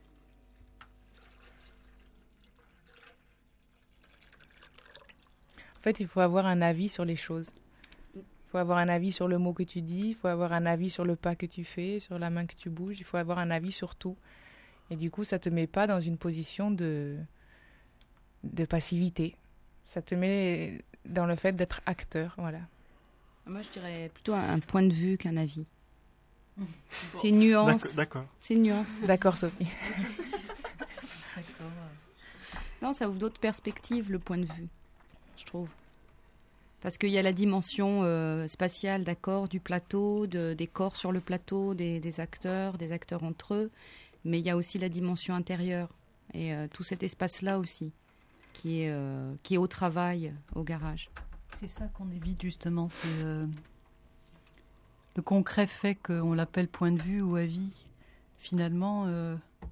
D: En fait, il faut avoir un avis sur les choses. Il faut avoir un avis sur le mot que tu dis, il faut avoir un avis sur le pas que tu fais, sur la main que tu bouges, il faut avoir un avis sur tout. Et du coup, ça ne te met pas dans une position de, de passivité. Ça te met dans le fait d'être acteur, voilà.
G: Moi, je dirais plutôt un point de vue qu'un avis. C'est une nuance.
E: D'accord. D'accord.
G: C'est une nuance.
D: D'accord, Sophie.
B: D'accord.
G: Non, ça ouvre d'autres perspectives, le point de vue, je trouve. Parce qu'il y a la dimension euh, spatiale, d'accord, du plateau, de, des corps sur le plateau, des, des acteurs, des acteurs entre eux, mais il y a aussi la dimension intérieure et euh, tout cet espace-là aussi, qui est, euh, qui est au travail, au garage.
B: C'est ça qu'on évite justement, c'est euh, le concret fait qu'on l'appelle point de vue ou avis. Finalement, euh,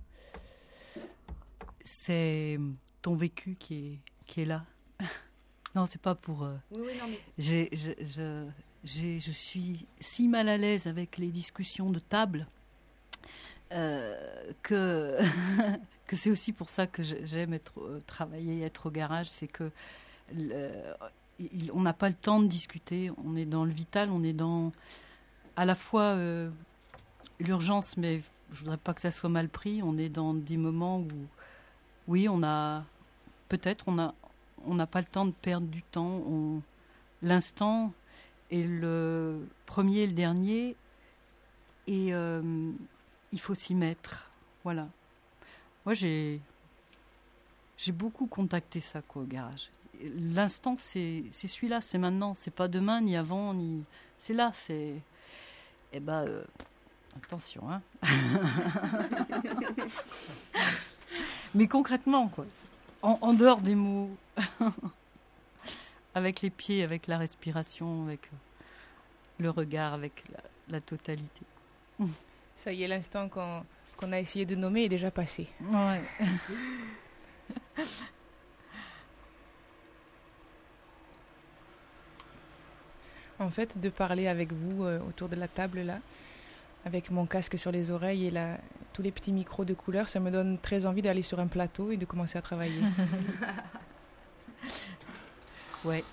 B: c'est ton vécu qui est, qui est là. Non, c'est pas pour... Euh,
G: oui, oui, non, mais...
B: j'ai, je, je, j'ai, je suis si mal à l'aise avec les discussions de table euh, que, que c'est aussi pour ça que j'aime être, euh, travailler, être au garage. C'est que le, il, on n'a pas le temps de discuter. On est dans le vital, on est dans à la fois euh, l'urgence, mais je voudrais pas que ça soit mal pris. On est dans des moments où, oui, on a... Peut-être on a... On n'a pas le temps de perdre du temps. On... L'instant est le premier et le dernier. Et euh, il faut s'y mettre. Voilà. Moi, j'ai, j'ai beaucoup contacté ça, quoi, au garage. L'instant, c'est, c'est celui-là, c'est maintenant. C'est pas demain, ni avant, ni... C'est là, c'est... Eh ben, euh... attention, hein. Mais concrètement, quoi. En, en dehors des mots, avec les pieds, avec la respiration, avec le regard, avec la, la totalité.
D: Ça y est, l'instant qu'on, qu'on a essayé de nommer est déjà passé.
B: Ouais.
D: En fait, de parler avec vous euh, autour de la table là, avec mon casque sur les oreilles et la, tous les petits micros de couleur, ça me donne très envie d'aller sur un plateau et de commencer à travailler.
B: Ouais.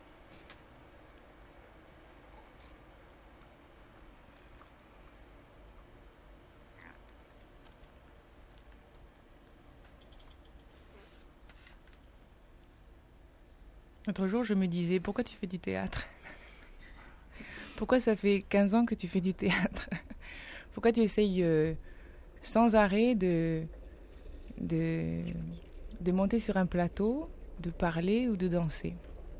D: L'autre jour, je me disais, pourquoi tu fais du théâtre ? Pourquoi ça fait quinze ans que tu fais du théâtre ? Pourquoi tu essayes euh, sans arrêt de, de, de monter sur un plateau, de parler ou de danser?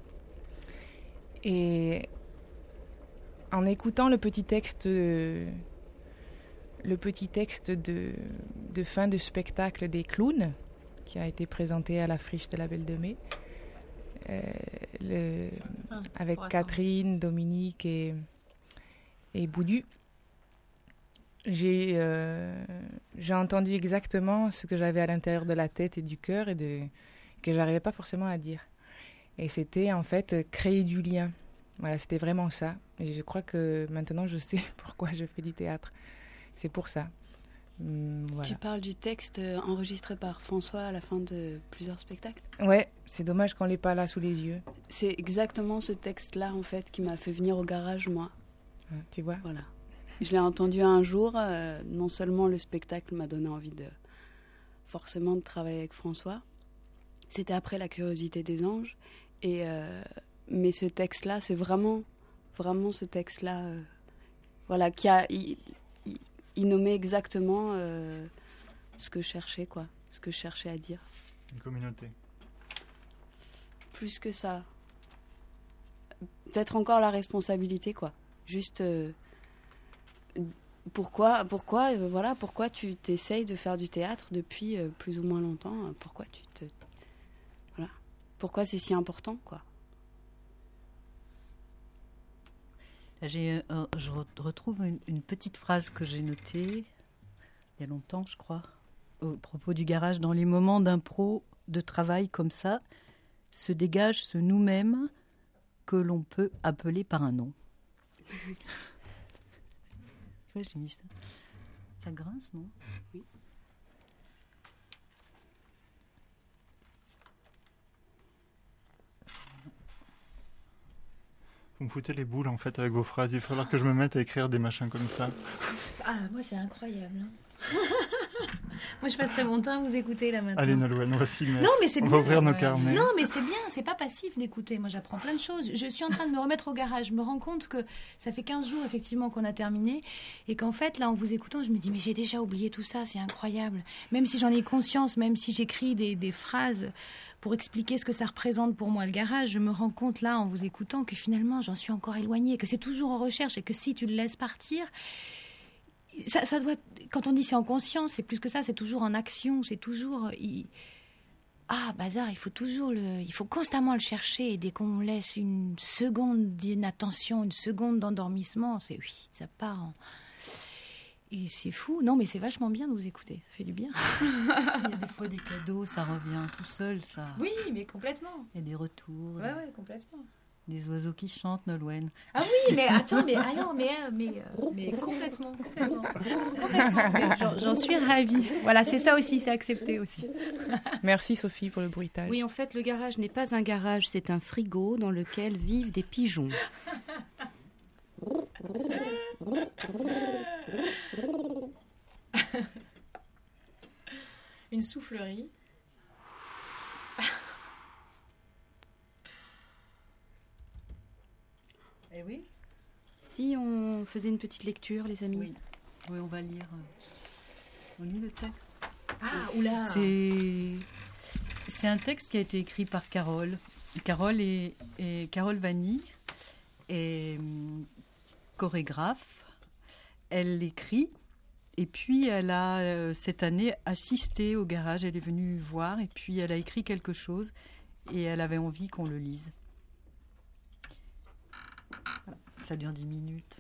D: Et en écoutant le petit texte, euh, le petit texte de, de fin de spectacle des clowns, qui a été présenté à la Friche de la Belle de Mai, euh, le, avec Catherine, Dominique et, et Boudu, j'ai, euh, j'ai entendu exactement ce que j'avais à l'intérieur de la tête et du cœur et de, que je n'arrivais pas forcément à dire. Et c'était en fait créer du lien. Voilà, c'était vraiment ça. Et je crois que maintenant je sais pourquoi je fais du théâtre. C'est pour ça. Hum, voilà.
H: Tu parles du texte enregistré par François à la fin de plusieurs spectacles?
D: Ouais, c'est dommage qu'on l'ait pas là sous les yeux.
H: C'est exactement ce texte-là en fait qui m'a fait venir au garage, moi.
D: Ah, tu vois?
H: Voilà. Je l'ai entendu un jour. Euh, non seulement le spectacle m'a donné envie de forcément de travailler avec François. C'était après La Curiosité des Anges. Et euh, mais ce texte-là, c'est vraiment, vraiment ce texte-là, euh, voilà, qui a, il, il, il nommait exactement euh, ce que je cherchais, quoi, ce que je cherchais à dire.
E: Une communauté.
H: Plus que ça. Peut-être encore la responsabilité, quoi. Juste, euh, pourquoi, pourquoi, euh, voilà, pourquoi tu t'essayes de faire du théâtre depuis euh, plus ou moins longtemps? Pourquoi tu te, voilà, pourquoi c'est si important, quoi?
B: J'ai, euh, je re- retrouve une, une petite phrase que j'ai notée il y a longtemps, je crois, au propos du garage. Dans les moments d'impro, de travail comme ça, se dégage ce nous-mêmes que l'on peut appeler par un nom. Ouais, j'ai mis ça. Ça grince, non?
H: Oui.
E: Vous me foutez les boules en fait avec vos phrases. Il va falloir que je me mette à écrire des machins comme ça.
C: Ah, moi, c'est incroyable. Hein. Moi, je passerai mon temps à vous écouter là maintenant.
E: Allez, Nolwenn, on va s'y mettre.
C: Non, mais c'est
E: on
C: bien.
E: va ouvrir nos
C: Ouais.
E: carnets.
C: Non, mais c'est bien, c'est pas passif d'écouter. Moi, j'apprends plein de choses. Je suis en train de me remettre au garage. Je me rends compte que ça fait quinze jours, effectivement, qu'on a terminé. Et qu'en fait, là, en vous écoutant, je me dis, mais j'ai déjà oublié tout ça, c'est incroyable. Même si j'en ai conscience, même si j'écris des, des phrases pour expliquer ce que ça représente pour moi, le garage, je me rends compte, là, en vous écoutant, que finalement, j'en suis encore éloignée, que c'est toujours en recherche et que si tu le laisses partir... Ça, ça doit, quand on dit c'est en conscience, c'est plus que ça, c'est toujours en action, c'est toujours... Il... Ah, bazar, il faut toujours le... Il faut constamment le chercher, et dès qu'on laisse une seconde d'inattention, une seconde d'endormissement, c'est... Oui, ça part en... Et c'est fou. Non, mais c'est vachement bien de vous écouter, ça fait du bien.
B: Il y a des fois des cadeaux, ça revient tout seul, ça.
C: Oui, mais complètement.
B: Il y a des retours,
C: Ouais, ouais, complètement.
B: des oiseaux qui chantent, Nolwenn.
C: Ah oui, mais attends, mais alors, mais, mais, mais complètement, complètement, complètement. Mais J'en, j'en suis ravie. Voilà, c'est ça aussi, c'est accepté aussi.
D: Merci Sophie pour le bruitage.
G: Oui, en fait, le garage n'est pas un garage, c'est un frigo dans lequel vivent des pigeons.
C: Une soufflerie.
B: Eh oui.
G: Si on faisait une petite lecture, les amis.
B: Oui, oui, on va lire. On lit le texte.
C: Ah, oula.
B: C'est, c'est un texte qui a été écrit par Carole. Carole est, est Carole Vanni est hum, chorégraphe. Elle écrit et puis elle a euh, cette année assisté au garage. Elle est venue voir et puis elle a écrit quelque chose et elle avait envie qu'on le lise. Voilà. Ça dure dix minutes.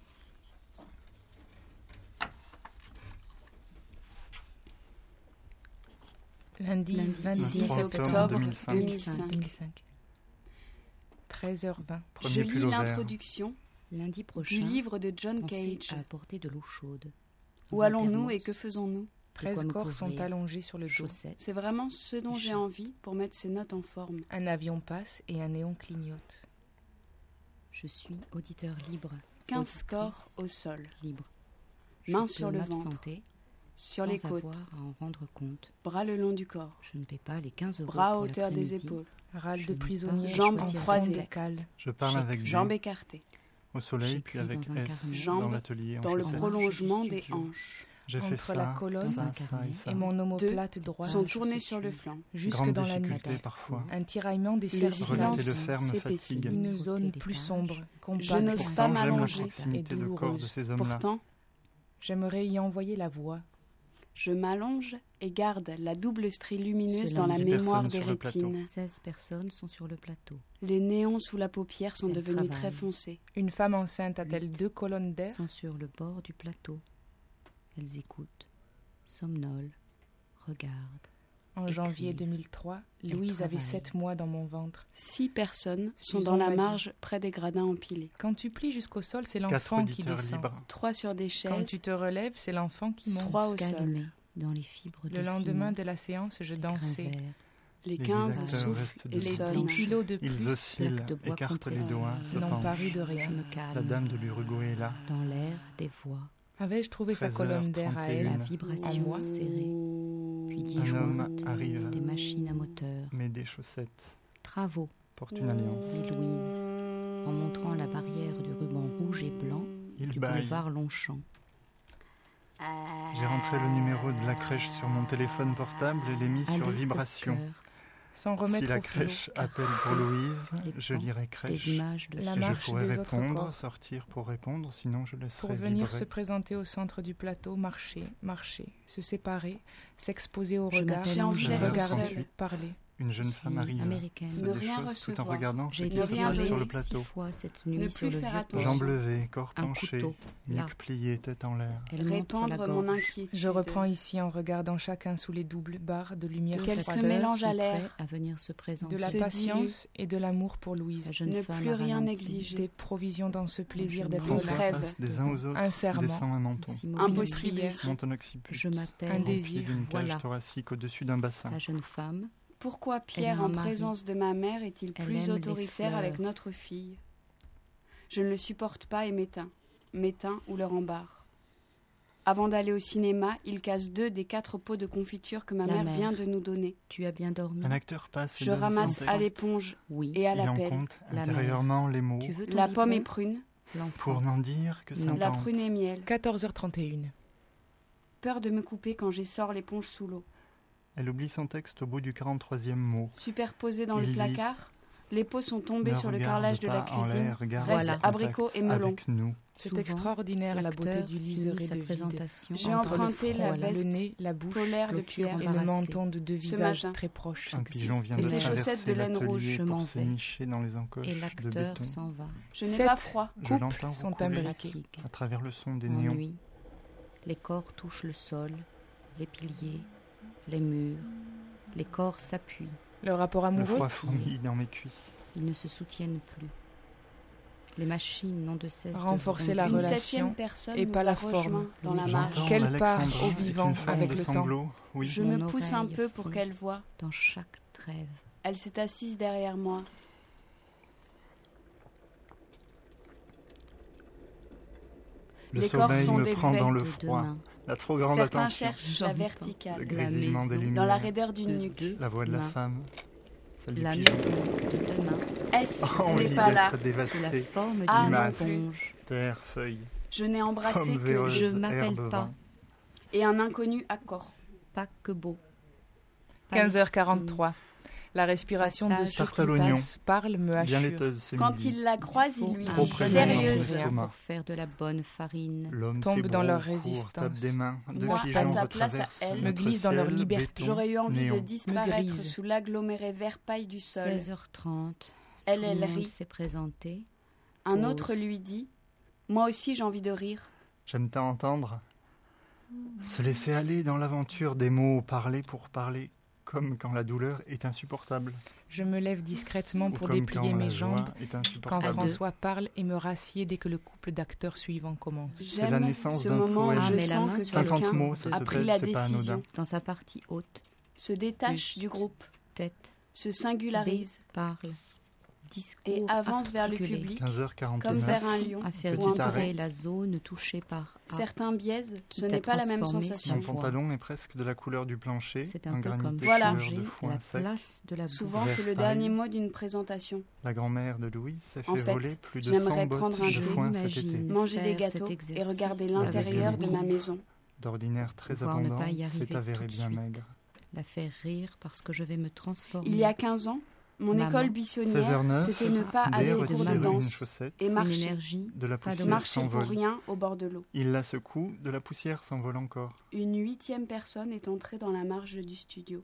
D: Lundi,
G: Lundi
D: vingt-six
E: vingt-trois
D: octobre
E: octobre deux mille cinq.
D: deux mille cinq. deux mille cinq. treize heures vingt.
H: Je
E: Premier
H: lis
E: pull au vert.
H: l'introduction
G: Lundi prochain,
H: du livre de John
G: pensez
H: Cage.
G: à apporter de l'eau chaude.
H: Où allons-nous et que faisons-nous?
D: treize
G: me
D: corps sont
G: couvrir.
D: allongés sur le dos.
G: Chaussettes.
H: C'est vraiment ce dont j'ai envie pour mettre ces notes en forme.
D: Un avion passe et un néon clignote.
G: Je suis auditeur libre.
H: quinze
G: auditrice
H: corps au sol,
G: libre.
H: Mains
G: Je
H: sur
G: peux
H: le ventre,
G: m'absenter
H: sur
G: sans
H: les côtes,
G: avoir à en rendre compte.
H: bras le long du corps,
G: Je ne paie pas les quinze euros
H: bras à
G: pour
H: hauteur des
G: l'après-midi.
H: épaules,
D: Râle
G: Je
D: de
G: n'ai
D: prisonnier,
G: pas
H: jambes
D: choisi un
H: croisées.
D: fond de cale.
E: Je parle
G: J'ai
E: avec des...
H: jambes écartées.
E: au soleil,
G: J'écris
E: puis avec
G: dans un
E: S
G: carnet.
E: dans
H: Jambes
E: l'atelier en
H: dans le
E: chaussettes.
H: prolongement
D: du
H: des
D: studio.
H: hanches.
E: J'ai fait
D: entre
E: ça,
D: la colonne
E: ça,
G: Dans un
E: ça
G: carnet.
E: et ça.
D: Et mon omoplate droite
H: Sont
G: je
H: tournés
G: suis
H: sur le
G: sûre.
H: flanc.
D: jusque
E: Grande
D: dans la nuit.
E: difficulté parfois.
D: Un tiraillement des
H: Le
D: cervicales.
H: silence
E: Relater le fer me
H: s'épaissit.
E: fatigue.
D: Une
G: Frotter
D: zone
G: les
D: plus
G: pages.
D: sombre, compacte.
H: Je n'ose
E: Pourtant,
H: pas
E: j'aime la
H: m'allonger
E: proximité
D: et
E: de corps de
D: douloureuse.
E: ces hommes-là.
H: Pourtant,
D: J'aimerais y envoyer la voix.
H: je m'allonge et garde la double strie lumineuse
G: Cela
H: dans la
E: dit
H: mémoire
E: personne
H: des
E: sur le plateau.
H: rétines.
G: seize personnes sont sur le plateau.
H: Les néons sous la paupière sont
G: Elle
H: devenus
G: travaille.
H: très foncés.
D: Une femme enceinte a-t-elle deux colonnes d'air?
G: Elles sont sur le bord du plateau. Elles écoutent, somnolent, regardent.
D: En
G: Écrit.
D: janvier deux mille trois,
G: Elle
D: Louise avait
G: travaille.
D: sept mois dans mon ventre.
H: Six personnes sont
D: Susan
H: dans la
D: m'a dit.
H: marge près des gradins empilés.
D: Quand tu plies jusqu'au sol, c'est
E: Quatre
D: l'enfant qui
E: auditeurs
D: descend.
E: libres.
H: Trois sur des
D: Quand
H: chaises,
D: tu te relèves, c'est l'enfant qui monte.
H: trois au sol.
G: Calmé dans les fibres de
D: Le lendemain
G: ciment,
D: de la séance, je
G: les grains
D: dansais.
G: verts,
H: Les
E: Les
H: quinze
E: acteurs
H: soufflent
E: restent
H: et
E: debout.
D: Les
H: sonnent.
D: dix kilos de
E: Ils
D: plus
E: oscillent,
G: plaques de bois
E: écartent les
G: compressées.
E: doigts, se
D: n'ont
E: penchent.
D: paru de
G: je
D: rien.
G: me calme.
E: La dame de l'Uruguay est là.
G: Dans l'air, des voix,
D: Avais-je trouvé sa
E: treize
D: colonne
E: heures
D: d'air à
E: trente et
D: elle?
G: la
E: une.
G: vibration
D: moi.
G: serrée, puis
E: Un
G: disjointe,
E: homme arrive,
G: des machines à moteur.
E: met des chaussettes,
G: Travaux,
E: porte une alliance.
G: dit Louise, en montrant la barrière du ruban rouge et blanc
E: Il
G: du
E: baille.
G: boulevard Longchamp.
E: J'ai rentré le numéro de la crèche sur mon téléphone portable et l'ai mis sur
G: Aller au
E: vibration.
G: cœur,
D: Sans remettre
E: Si la
D: au flot.
E: crèche appelle pour Louise,
G: Les
E: je
G: pans,
E: lirai
G: des
E: crèche.
G: images de
D: La
E: Et
G: ce-
E: je
D: marche
E: pourrais
D: des autres
E: répondre,
D: corps.
E: sortir pour répondre, sinon je laisserai
D: Pour venir
E: vibrer.
D: se présenter au centre du plateau, marcher, marcher, se séparer, s'exposer au
G: Je
D: regard,
G: m'appelle
H: J'ai envie
G: Angèle.
H: d'être
D: regarder,
H: seule.
D: parler.
E: Une jeune
G: Je
E: femme
G: suis
E: arrive,
G: américaine.
E: se
H: Ne rien
E: déchausse tout en
H: recevoir.
E: regardant
G: J'ai
E: ce
G: été
H: Ne
E: qui se
H: rien
E: passe
H: donner.
E: sur le
G: six
E: plateau.
G: fois cette nuit
H: Ne
G: sur
H: plus
G: le
H: faire
G: vieux
H: attention.
G: port.
E: Jambes levées, corps
G: Un
E: penché,
G: couteau, là.
E: nuque pliée, tête en l'air.
G: Elle montre la
H: Répandre mon
G: gorge.
H: inquiétude.
D: Je reprends ici en regardant chacun sous les doubles barres de lumière
H: Qu'elle
D: et
H: se
D: froideur,
H: mélange à
G: Sont
H: l'air.
G: prêts à venir se présenter.
D: de la
H: se
D: patience et de l'amour pour Louise,
G: La jeune
H: Ne
G: femme
H: plus
G: a
H: rien
G: ralenti.
H: exiger.
D: des provisions dans ce plaisir
G: Je
D: d'être
G: m'en
E: François
D: là,
H: crève.
E: passe des uns aux autres,
D: un serment,
E: descend un menton,
G: S'immobilise.
H: Impossible
D: prière.
H: ici.
E: monte un occiput,
G: Je
D: Un
G: m'appelle
E: rempli
D: désir,
E: d'une cage
G: voilà.
E: thoracique au-dessus d'un bassin.
G: la jeune femme.
H: Pourquoi Pierre,
G: a un
H: en
G: mari.
H: présence de ma mère, est-il
G: Elle
H: plus
G: aime les
H: autoritaire
G: fleurs.
H: avec notre fille? Je ne le supporte pas et m'éteins. M'éteins ou le rembarre. Avant d'aller au cinéma, il casse deux des quatre pots de confiture que ma
G: La
H: mère,
G: mère.
H: vient de nous donner.
G: Tu as bien dormi?
E: Un acteur passe et
H: Je
E: donne son
H: ramasse
E: texte.
H: à l'éponge
G: Oui.
H: et à
E: Il en
H: l'appel.
E: compte
G: La
E: intérieurement les mots
G: Tu veux ton
H: La pomme
G: biberon?
H: est prune,
G: L'enfant.
E: pour n'en dire que
G: Non.
E: cinquante.
H: la prune est miel.
D: quatorze heures trente et une.
H: Peur de me couper quand j'essore l'éponge sous l'eau.
E: Elle oublie son texte au bout du quarante-troisième mot.
H: Superposés dans
E: Il
H: le
E: dit,
H: placard, les pots sont tombés
E: Ne
H: sur le
E: regarde
H: carrelage de la
E: pas en
H: cuisine.
E: l'air, garde
H: Reste
E: le contact
H: abricot et melon.
E: avec nous.
D: C'est
G: Souvent,
D: extraordinaire la beauté
G: l'acteur
D: du
G: finit
D: liseré
G: sa
D: de vide.
G: présentation.
H: J'ai
D: Entre le
H: emprunté
D: front,
H: la
D: le
H: veste
D: nez, la bouche
H: polaire de
G: clôture
H: Pierre.
D: et le
G: embarrassée.
D: menton de deux
H: Ce
D: visages
H: matin.
D: très proches.
E: Un pigeon vient
H: Et
E: de
H: ses chaussettes
E: traverser
H: de laine rouge.
E: l'atelier
G: Je m'en
E: pour se
G: vais.
E: nicher dans les encoches
G: Et
E: de
G: l'acteur
E: béton.
G: s'en va.
H: Je n'ai
D: Sept
H: pas froid.
E: Je
D: couples
E: l'entends
D: sont
E: roucouler
D: imbriqués.
G: Fatigue.
E: à travers le son des néons.
G: Ennui. Les corps touchent le sol, les piliers, les murs. Les corps s'appuient.
D: Le rapport
E: Le
D: amoureux,
E: foie fourmille dans mes cuisses.
G: Ils ne se soutiennent plus. Les machines n'ont de cesse de
D: Renforcer la
H: Une
G: vriller.
D: relation
H: septième personne
D: et
H: nous
D: pas
H: a
D: la
H: rejoints
D: forme.
H: dans la
G: Les
H: marche.
E: J'entends
D: Quelle part
E: l'Alexandra
D: au
E: est
D: vivant
E: une forme
D: avec
E: de
D: le temps.
E: sanglot. Oui,
H: Je
G: Mon
H: me pousse un
G: oreille
H: peu pour
G: fond.
H: qu'elle voie.
G: Dans chaque trêve.
H: Elle s'est assise derrière moi.
E: le
H: les corps
E: sommeil
H: sont
E: me
H: des
E: prend
H: faits
E: dans le
G: De
E: froid.
G: demain.
E: La trop grande
H: Certains
E: attention.
H: cherchent la
G: J'entends.
E: Le
H: verticale,
E: grésillement
G: maison
E: des
G: dans
E: lumières.
H: dans la raideur d'une
G: De
H: nuque.
G: deux
E: La voix de la
G: mains.
E: femme. Celle du
G: La
E: pigeon.
G: maison de demain.
H: S
E: Envie
H: n'est pas là.
E: d'être
G: Sous la
E: dévasté.
G: forme
H: Ah,
G: d'une
E: non plus.
G: éponge.
E: Terre, feuilles,
H: Je n'ai embrassé
E: pommes
H: que
E: véreuses,
G: Je m'appelle
E: herbes,
G: pas.
E: vin.
H: et un inconnu accord.
G: Pas que beau.
D: quinze heures quarante-trois. La respiration de
G: Passage.
D: ceux
E: Tarte
D: qui
E: à l'oignon.
D: passent parle me
E: Bien
D: assure.
E: laiteuse ce
H: Quand
E: midi.
H: il la croise, il
G: Faut
H: lui
G: un
E: Trop
H: dit
E: près de
H: sérieuse.
E: mon
G: ingrédient pour faire de la bonne farine.
E: L'homme
D: Tombe
E: s'ébroue,
D: dans leur
E: court,
D: résistance.
E: tape des mains. Deux
H: Moi, à
E: pigeons
H: sa place, à
E: retraversent
H: elle,
D: me
E: notre
D: glisse dans leur
E: ciel,
D: liberté.
E: béton,
H: J'aurais eu envie
E: néon.
H: de disparaître
D: grise.
H: sous l'aggloméré vert paille du sol.
G: seize heures trente.
H: Elle,
G: Tout
H: elle
G: le monde
H: rit.
G: s'est présenté.
H: Un
G: pause.
H: autre lui dit moi aussi j'ai envie de rire.
E: J'aime tant entendre. Se laisser aller dans l'aventure des mots, parler pour parler, comme quand la douleur est insupportable.
D: Je me lève discrètement
E: Ou
D: pour
E: comme
D: déplier
E: quand
D: mes
E: la
D: jambes
E: joie est
D: quand
E: insupportable.
G: deux.
D: François parle et me rassied dès que le couple d'acteurs suivants commence.
E: C'est la
H: J'aime
E: naissance
H: ce
E: d'un
H: moment où
E: poème.
G: Ah,
H: je
G: mets la
H: sens
G: main
H: que
G: sur
E: cinquante
H: quelqu'un
E: mots, ça
H: a
E: se
H: pris
E: pèse,
H: la
E: c'est pas
H: décision,
E: anodin.
G: Dans sa partie haute,
H: se détache
G: Plus.
H: du groupe,
G: tête,
H: se singularise.
G: B, parle. discours
H: et avance vers le
G: articulés.
H: public
E: quinze heures quarante-neuf.
H: comme vers un lion
G: à faire
H: ou un
E: Petit arrêt.
G: vibrer la zone touchée par A.
H: Certains biaisent, ce
G: Quitte à
H: n'est pas la même
G: transformer
H: sensation.
E: Mon
G: voix.
E: pantalon est presque de la couleur du plancher,
G: C'est
E: un
G: un peu
E: granit
G: comme
E: de
H: Voilà.
E: couleur
G: changer
E: de foin
G: la
E: sec.
G: place de la
H: Souvent,
E: Vert
H: c'est le
E: paille.
H: dernier mot d'une présentation.
E: La grand-mère de Louise s'est fait,
H: En fait,
E: voler plus de
H: j'aimerais
E: cent bottes
H: prendre un
E: de
H: thé.
E: foin cet
G: J'imagine.
E: été.
H: Manger des
G: Faire cet
H: gâteaux et
G: exercice
H: regarder
G: avec
H: l'intérieur de ma
G: Louise.
H: maison.
E: D'ordinaire très
G: Pouvoir ne pas
E: abondant,
G: y arriver
E: c'est avéré
G: tout de
E: bien
G: suite.
E: maigre.
G: La faire rire parce que je vais me transformer.
H: Il y a quinze ans, mon
G: Maman.
H: école
E: seize heures
H: buissonnière,
E: neuf,
H: c'était ne pas
E: D
H: aller au
E: retire
H: cours de
E: une
H: danse
E: chaussette,
H: et
G: une
H: marcher.
G: énergie,
E: de la
G: pas de
E: poussière
H: Marcher pour
E: s'envole.
H: rien au bord de l'eau.
E: Il la secoue, de la poussière s'envole encore.
H: Une huitième personne est entrée dans la marge du studio.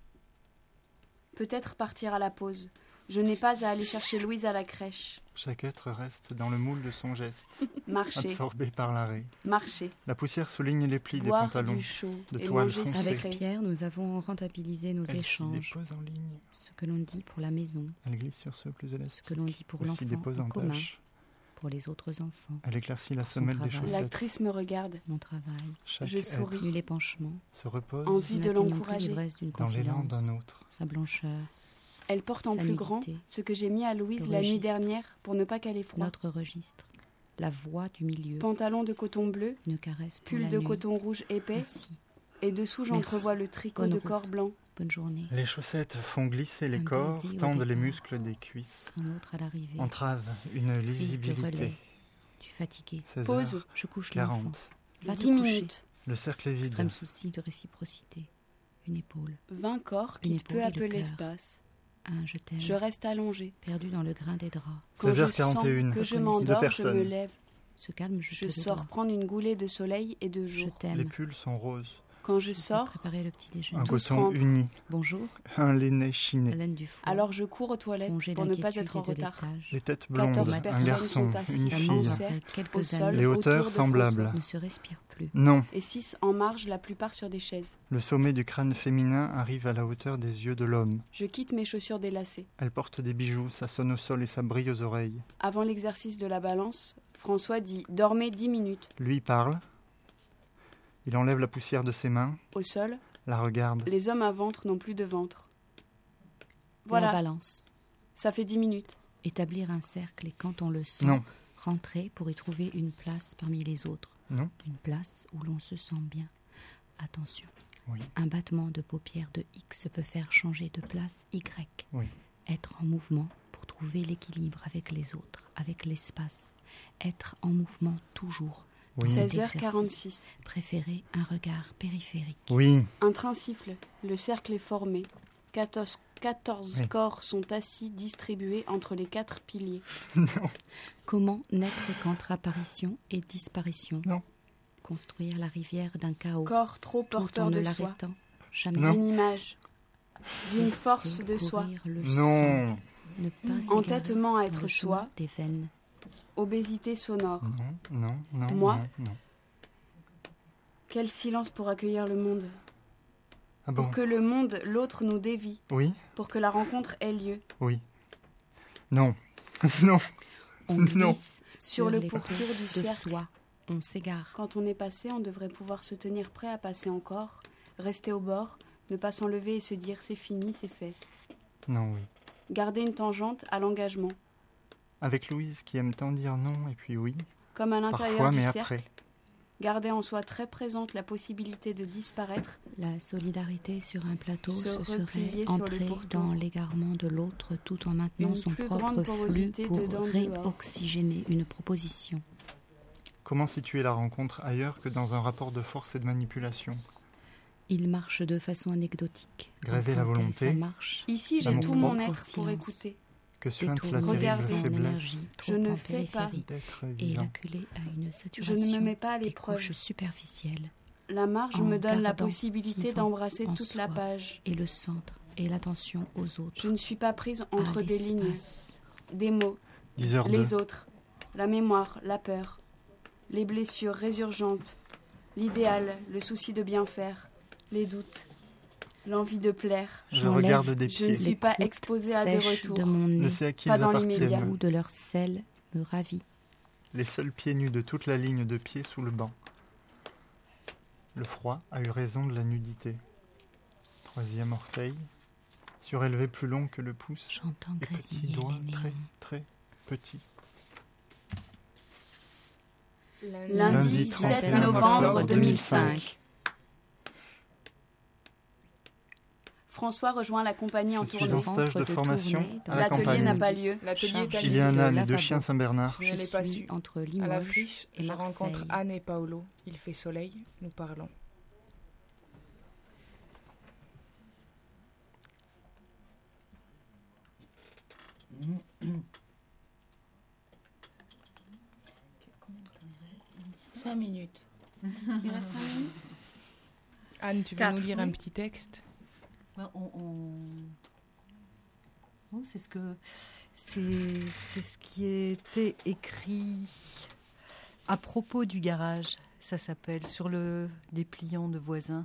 H: Peut-être partir à la pause. Je n'ai pas à aller chercher Louise à la crèche.
E: Chaque être reste dans le moule de son geste,
H: Marcher,
E: absorbé par l'arrêt.
H: marcher,
E: La poussière souligne les plis des
H: boire
E: pantalons.
H: du chaud
E: de
H: et
E: toile
H: manger
E: foncée.
G: Avec
H: sucré.
G: Pierre, nous avons rentabilisé nos
E: Elle s'y
G: échanges.
E: dépose en ligne.
G: Ce que l'on dit pour la maison,
E: Elle glisse sur ceux plus
G: ce
E: élastiques.
G: que l'on dit pour
E: Ou s'y
G: l'enfant
E: dépose en
G: en commun,
E: tâche.
G: pour les autres enfants.
E: Elle éclaircit la
G: Pour son
E: semelle des
G: travail.
E: chaussettes.
H: L'actrice me regarde,
G: Mon travail,
E: Chaque
H: je
E: être
H: souris.
G: nul épanchement,
E: se repose
H: envie de
G: n'atteignons plus
H: l'encourager.
G: l'ivresse d'une
E: dans l'élan
G: confidence,
E: d'un autre.
G: sa blancheur,
H: Elle porte en
G: sa
H: plus grand
G: nudité,
H: ce que j'ai mis à Louise
G: le
H: la nuit
G: registre.
H: dernière pour ne pas qu'elle ait froid.
G: notre registre, la voix du milieu,
H: Pantalon de coton bleu,
G: une caresse pour
H: pull
G: la
H: de
G: nuit.
H: coton rouge épais,
G: Ainsi,
H: et dessous
G: Merci.
H: j'entrevois le tricot
G: Bonne
H: de
G: route.
H: corps blanc.
G: bonne journée,
E: Les chaussettes font glisser les
G: Un
E: corps,
G: baiser au
E: tendent les
G: départ.
E: muscles des cuisses,
G: un autre à l'arrivée,
E: entravent une
G: prise de
E: lisibilité.
G: relais, tu fatigué,
E: seize
H: Pause.
E: heures
G: je couche l'enfant,
E: quarante.
G: va te
H: dix
G: coucher,
H: minutes.
E: Le cercle est vide.
G: extrême souci de réciprocité, une épaule,
H: vingt corps
G: Une
H: quittent peu
G: épaule
H: à
G: et le
H: peu
G: cœur.
H: l'espace.
G: un je t'aime,
H: Je reste allongée.
G: perdu dans le grain des draps,
H: Quand
E: seize heures
H: je sens
E: quarante et une.
H: que je
E: Deux
H: m'endors, je
E: personnes.
H: me lève.
G: se calme, je,
H: Je
G: te
H: sors
G: dois.
H: prendre une goulée de soleil et de
G: Je
H: jour.
E: Les
G: t'aime,
E: pulls sont roses.
H: Quand je
G: je vais
H: sors,
G: préparer le petit déjeuner,
E: Un
H: Tous
E: coton
H: rentrent.
E: uni.
G: bonjour,
E: Un lainet chiné.
G: Hélène Dufour,
H: alors je cours aux toilettes
G: congé
H: pour ne pas
G: d'inquiétude
H: être en
G: et de
H: retard.
G: laitage.
E: Les têtes blondes.
H: quatorze
E: Un
H: personnes
E: garçon.
H: sont assises
E: Une
H: à
E: fille.
H: Mancerre,
G: Après
H: au
G: quelques
H: sol,
G: années,
E: Les
H: autour
E: hauteurs
H: de
E: semblables.
G: ne se respire plus.
E: Non.
H: Et six en marge, la plupart sur des chaises.
E: Le sommet du crâne féminin arrive à la hauteur des yeux de l'homme.
H: Je quitte mes chaussures délacées.
E: Elle porte des bijoux, ça sonne au sol et ça brille aux oreilles.
H: Avant l'exercice de la balance, François dit « Dormez dix minutes ».
E: Lui parle. Il enlève la poussière de ses mains,
H: Au sol,
E: la regarde.
H: les hommes à ventre n'ont plus de ventre.
G: La
H: Voilà,
G: balance,
H: ça fait dix minutes.
G: établir un cercle et quand on le sent,
E: Non.
G: rentrer pour y trouver une place parmi les autres.
E: Non.
G: Une place où l'on se sent bien. Attention,
E: Oui.
G: un battement de paupières de X peut faire changer de place Y.
E: Oui.
G: Être en mouvement pour trouver l'équilibre avec les autres, avec l'espace. Être en mouvement toujours.
E: Oui.
G: Cet
H: seize heures
G: exercice.
H: quarante-six.
G: Préférer un regard périphérique.
E: Oui.
H: Un train siffle, le cercle est formé. quatorze, quatorze
E: Oui.
H: corps sont assis, distribués entre les quatre piliers.
G: Comment n'être qu'entre apparition et disparition.
E: Non.
G: Construire la rivière d'un chaos.
H: Corps trop
G: tout en
H: porteurs
G: ne
H: de soi,
G: l'arrêtant jamais.
E: Non.
H: d'une image, d'une
G: Laisser
H: force de soi,
G: courir le
E: Non.
G: sang, ne pas s'égarer
H: entêtement à
G: dans
H: être
G: le
H: soi,
G: chemin des veines.
H: obésité sonore.
E: Non, non, non.
H: Moi
E: non, non.
H: Quel silence pour accueillir le monde.
E: Ah bon.
H: Pour que le monde, l'autre nous dévie,
E: Oui,
H: pour que la rencontre ait lieu.
E: oui. Non. non.
G: On
E: Non.
G: glisse
H: Sur le
G: les
H: pourtour
G: ponts
H: du
G: de
H: cercle.
G: soi. On s'égare.
H: Quand on est passé, on devrait pouvoir se tenir prêt à passer encore, rester au bord, ne pas s'enlever et se dire c'est fini, c'est fait.
E: Non, oui.
H: Garder une tangente à l'engagement,
E: Avec Louise qui aime tant dire non et puis oui.
H: comme à l'intérieur
E: Parfois,
H: du
E: mais
H: cercle.
E: après.
H: Garder en soi très présente la possibilité de disparaître,
G: La solidarité sur un plateau
H: Se
G: ce
H: replier
G: serait
H: sur le
G: entrer
H: pourtour.
G: dans l'égarement de l'autre tout en maintenant
H: Une
G: son
H: plus
G: propre
H: grande
G: flux
H: porosité
G: pour
H: dedans, dehors.
G: réoxygéner une proposition.
E: Comment situer la rencontre ailleurs que dans un rapport de force et de manipulation?
G: Il marche de façon anecdotique.
E: Gréver la
G: Emprunter
E: volonté.
G: sa marche,
H: ici j'ai
E: L'amour
H: tout mon
E: propre.
H: être pour
G: Conscience.
H: écouter.
E: Que suinte la
G: détourner
H: Regardons.
E: terrible
G: son
E: faiblesse
G: énergie trop
H: Je ne
G: en
H: fais pas.
G: périphérie
E: d'être
G: et
E: vivant.
G: l'acculer à une
H: Je
G: saturation
H: ne me mets pas à
G: des
H: l'épreuve.
G: couches superficielles.
H: La marge
G: en
H: me donne la
G: gardant
H: possibilité
G: vivant
H: d'embrasser
G: en
H: toute la
G: soi.
H: page.
G: Et le centre et l'attention aux autres.
H: Je ne suis pas prise entre
G: à
H: des lignes,
G: l'espace.
H: des mots,
E: dix heures
H: les
E: deux.
H: autres, la mémoire, la peur, les blessures résurgentes, l'idéal, le souci de bien faire, les doutes, l'envie de plaire.
E: Je
G: J'enlève
E: regarde des
H: Je ne
E: pieds.
H: suis pas
G: croûtes
H: exposée à des
G: sèches
H: retours.
G: de mon
E: Ne
G: nez.
E: sais à qui
H: Pas
E: ils
H: dans l'immédiat.
E: appartiennent.
G: Ou de leur sel me ravit.
E: Les seuls pieds nus de toute la ligne de pieds sous le banc. Le froid a eu raison de la nudité. Troisième orteil. surélevé plus long que le pouce,
G: J'entends
E: et petit
G: grésiller
E: doigt
G: les
E: très,
G: néons.
E: très petit.
H: Lundi,
E: Lundi
H: dix-sept
E: trente
H: novembre deux mille
E: cinq.
H: cinq. François rejoint la compagnie en
E: Je suis
H: tournée.
E: en stage de
G: de
E: formation
G: tournée dans
E: à la
H: L'atelier
E: campagne.
H: n'a pas lieu.
D: L'atelier est
G: Charge.
E: Il y a un
G: de
E: âne et deux
G: lavabo.
E: chiens Saint-Bernard.
D: Je ne l'ai
G: Je
D: pas
G: suis
D: su.
G: entre
D: À la
G: Limoges
D: friche,
G: et
D: je
G: Marseille.
D: rencontre Anne et Paolo. Il fait soleil, nous parlons.
C: Cinq minutes.
H: Il reste cinq minutes.
D: Anne, tu veux
H: Quatre,
D: nous lire
H: oui.
D: un petit texte?
B: Ben, on, on- Oh, c'est ce que c'est c'est ce qui était écrit à propos du garage. Ça s'appelle sur le dépliant de voisins.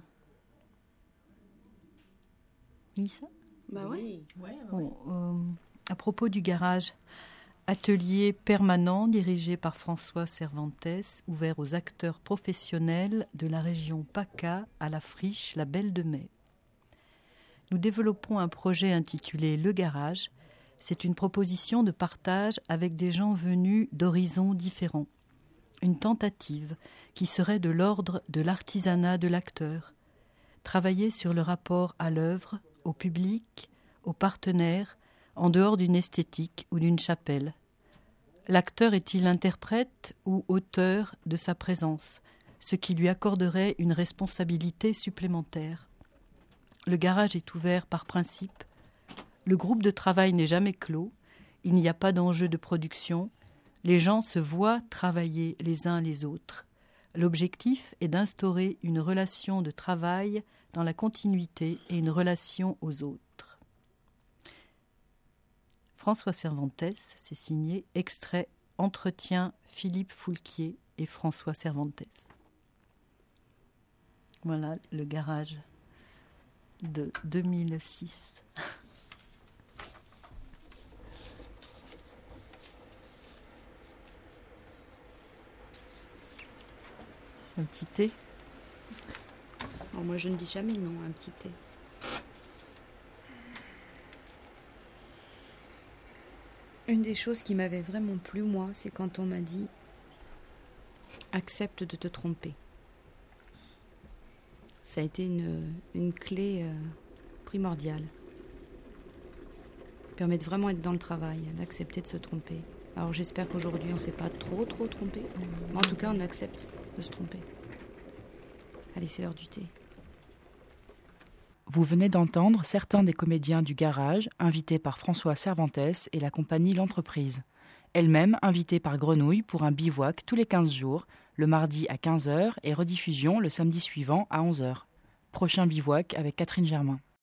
B: Oui, ça.
H: Bah ouais.
C: Ouais, ouais.
B: Bon, euh, à propos du garage, atelier permanent dirigé par François Cervantes, ouvert aux acteurs professionnels de la région PACA à la friche La Belle de Mai. Nous développons un projet intitulé Le Garage. C'est une proposition de partage avec des gens venus d'horizons différents. Une tentative qui serait de l'ordre de l'artisanat de l'acteur. Travailler sur le rapport à l'œuvre, au public, aux partenaires, en dehors d'une esthétique ou d'une chapelle. L'acteur est-il interprète ou auteur de sa présence, ce qui lui accorderait une responsabilité supplémentaire. Le garage est ouvert par principe. Le groupe de travail n'est jamais clos. Il n'y a pas d'enjeu de production. Les gens se voient travailler les uns les autres. L'objectif est d'instaurer une relation de travail dans la continuité et une relation aux autres. François Cervantes, c'est signé extrait Entretien Philippe Foulquier et François Cervantes. Voilà le garage de deux mille six. Un petit thé.
G: Oh, moi, je ne dis jamais non, un petit thé. Une des choses qui m'avait vraiment plu, moi, c'est quand on m'a dit « accepte de te tromper ». Ça a été une, une clé euh, primordiale. Permet de vraiment être dans le travail, d'accepter de se tromper. Alors j'espère qu'aujourd'hui, on ne s'est pas trop, trop trompé. Mais en tout cas, on accepte de se tromper. Allez, c'est l'heure du thé.
A: Vous venez d'entendre certains des comédiens du Garage, invités par François Cervantes et la compagnie L'Entreprise. Elle-même invitée par Grenouille pour un bivouac tous les quinze jours, le mardi à quinze heures et rediffusion le samedi suivant à onze heures. Prochain bivouac avec Catherine Germain.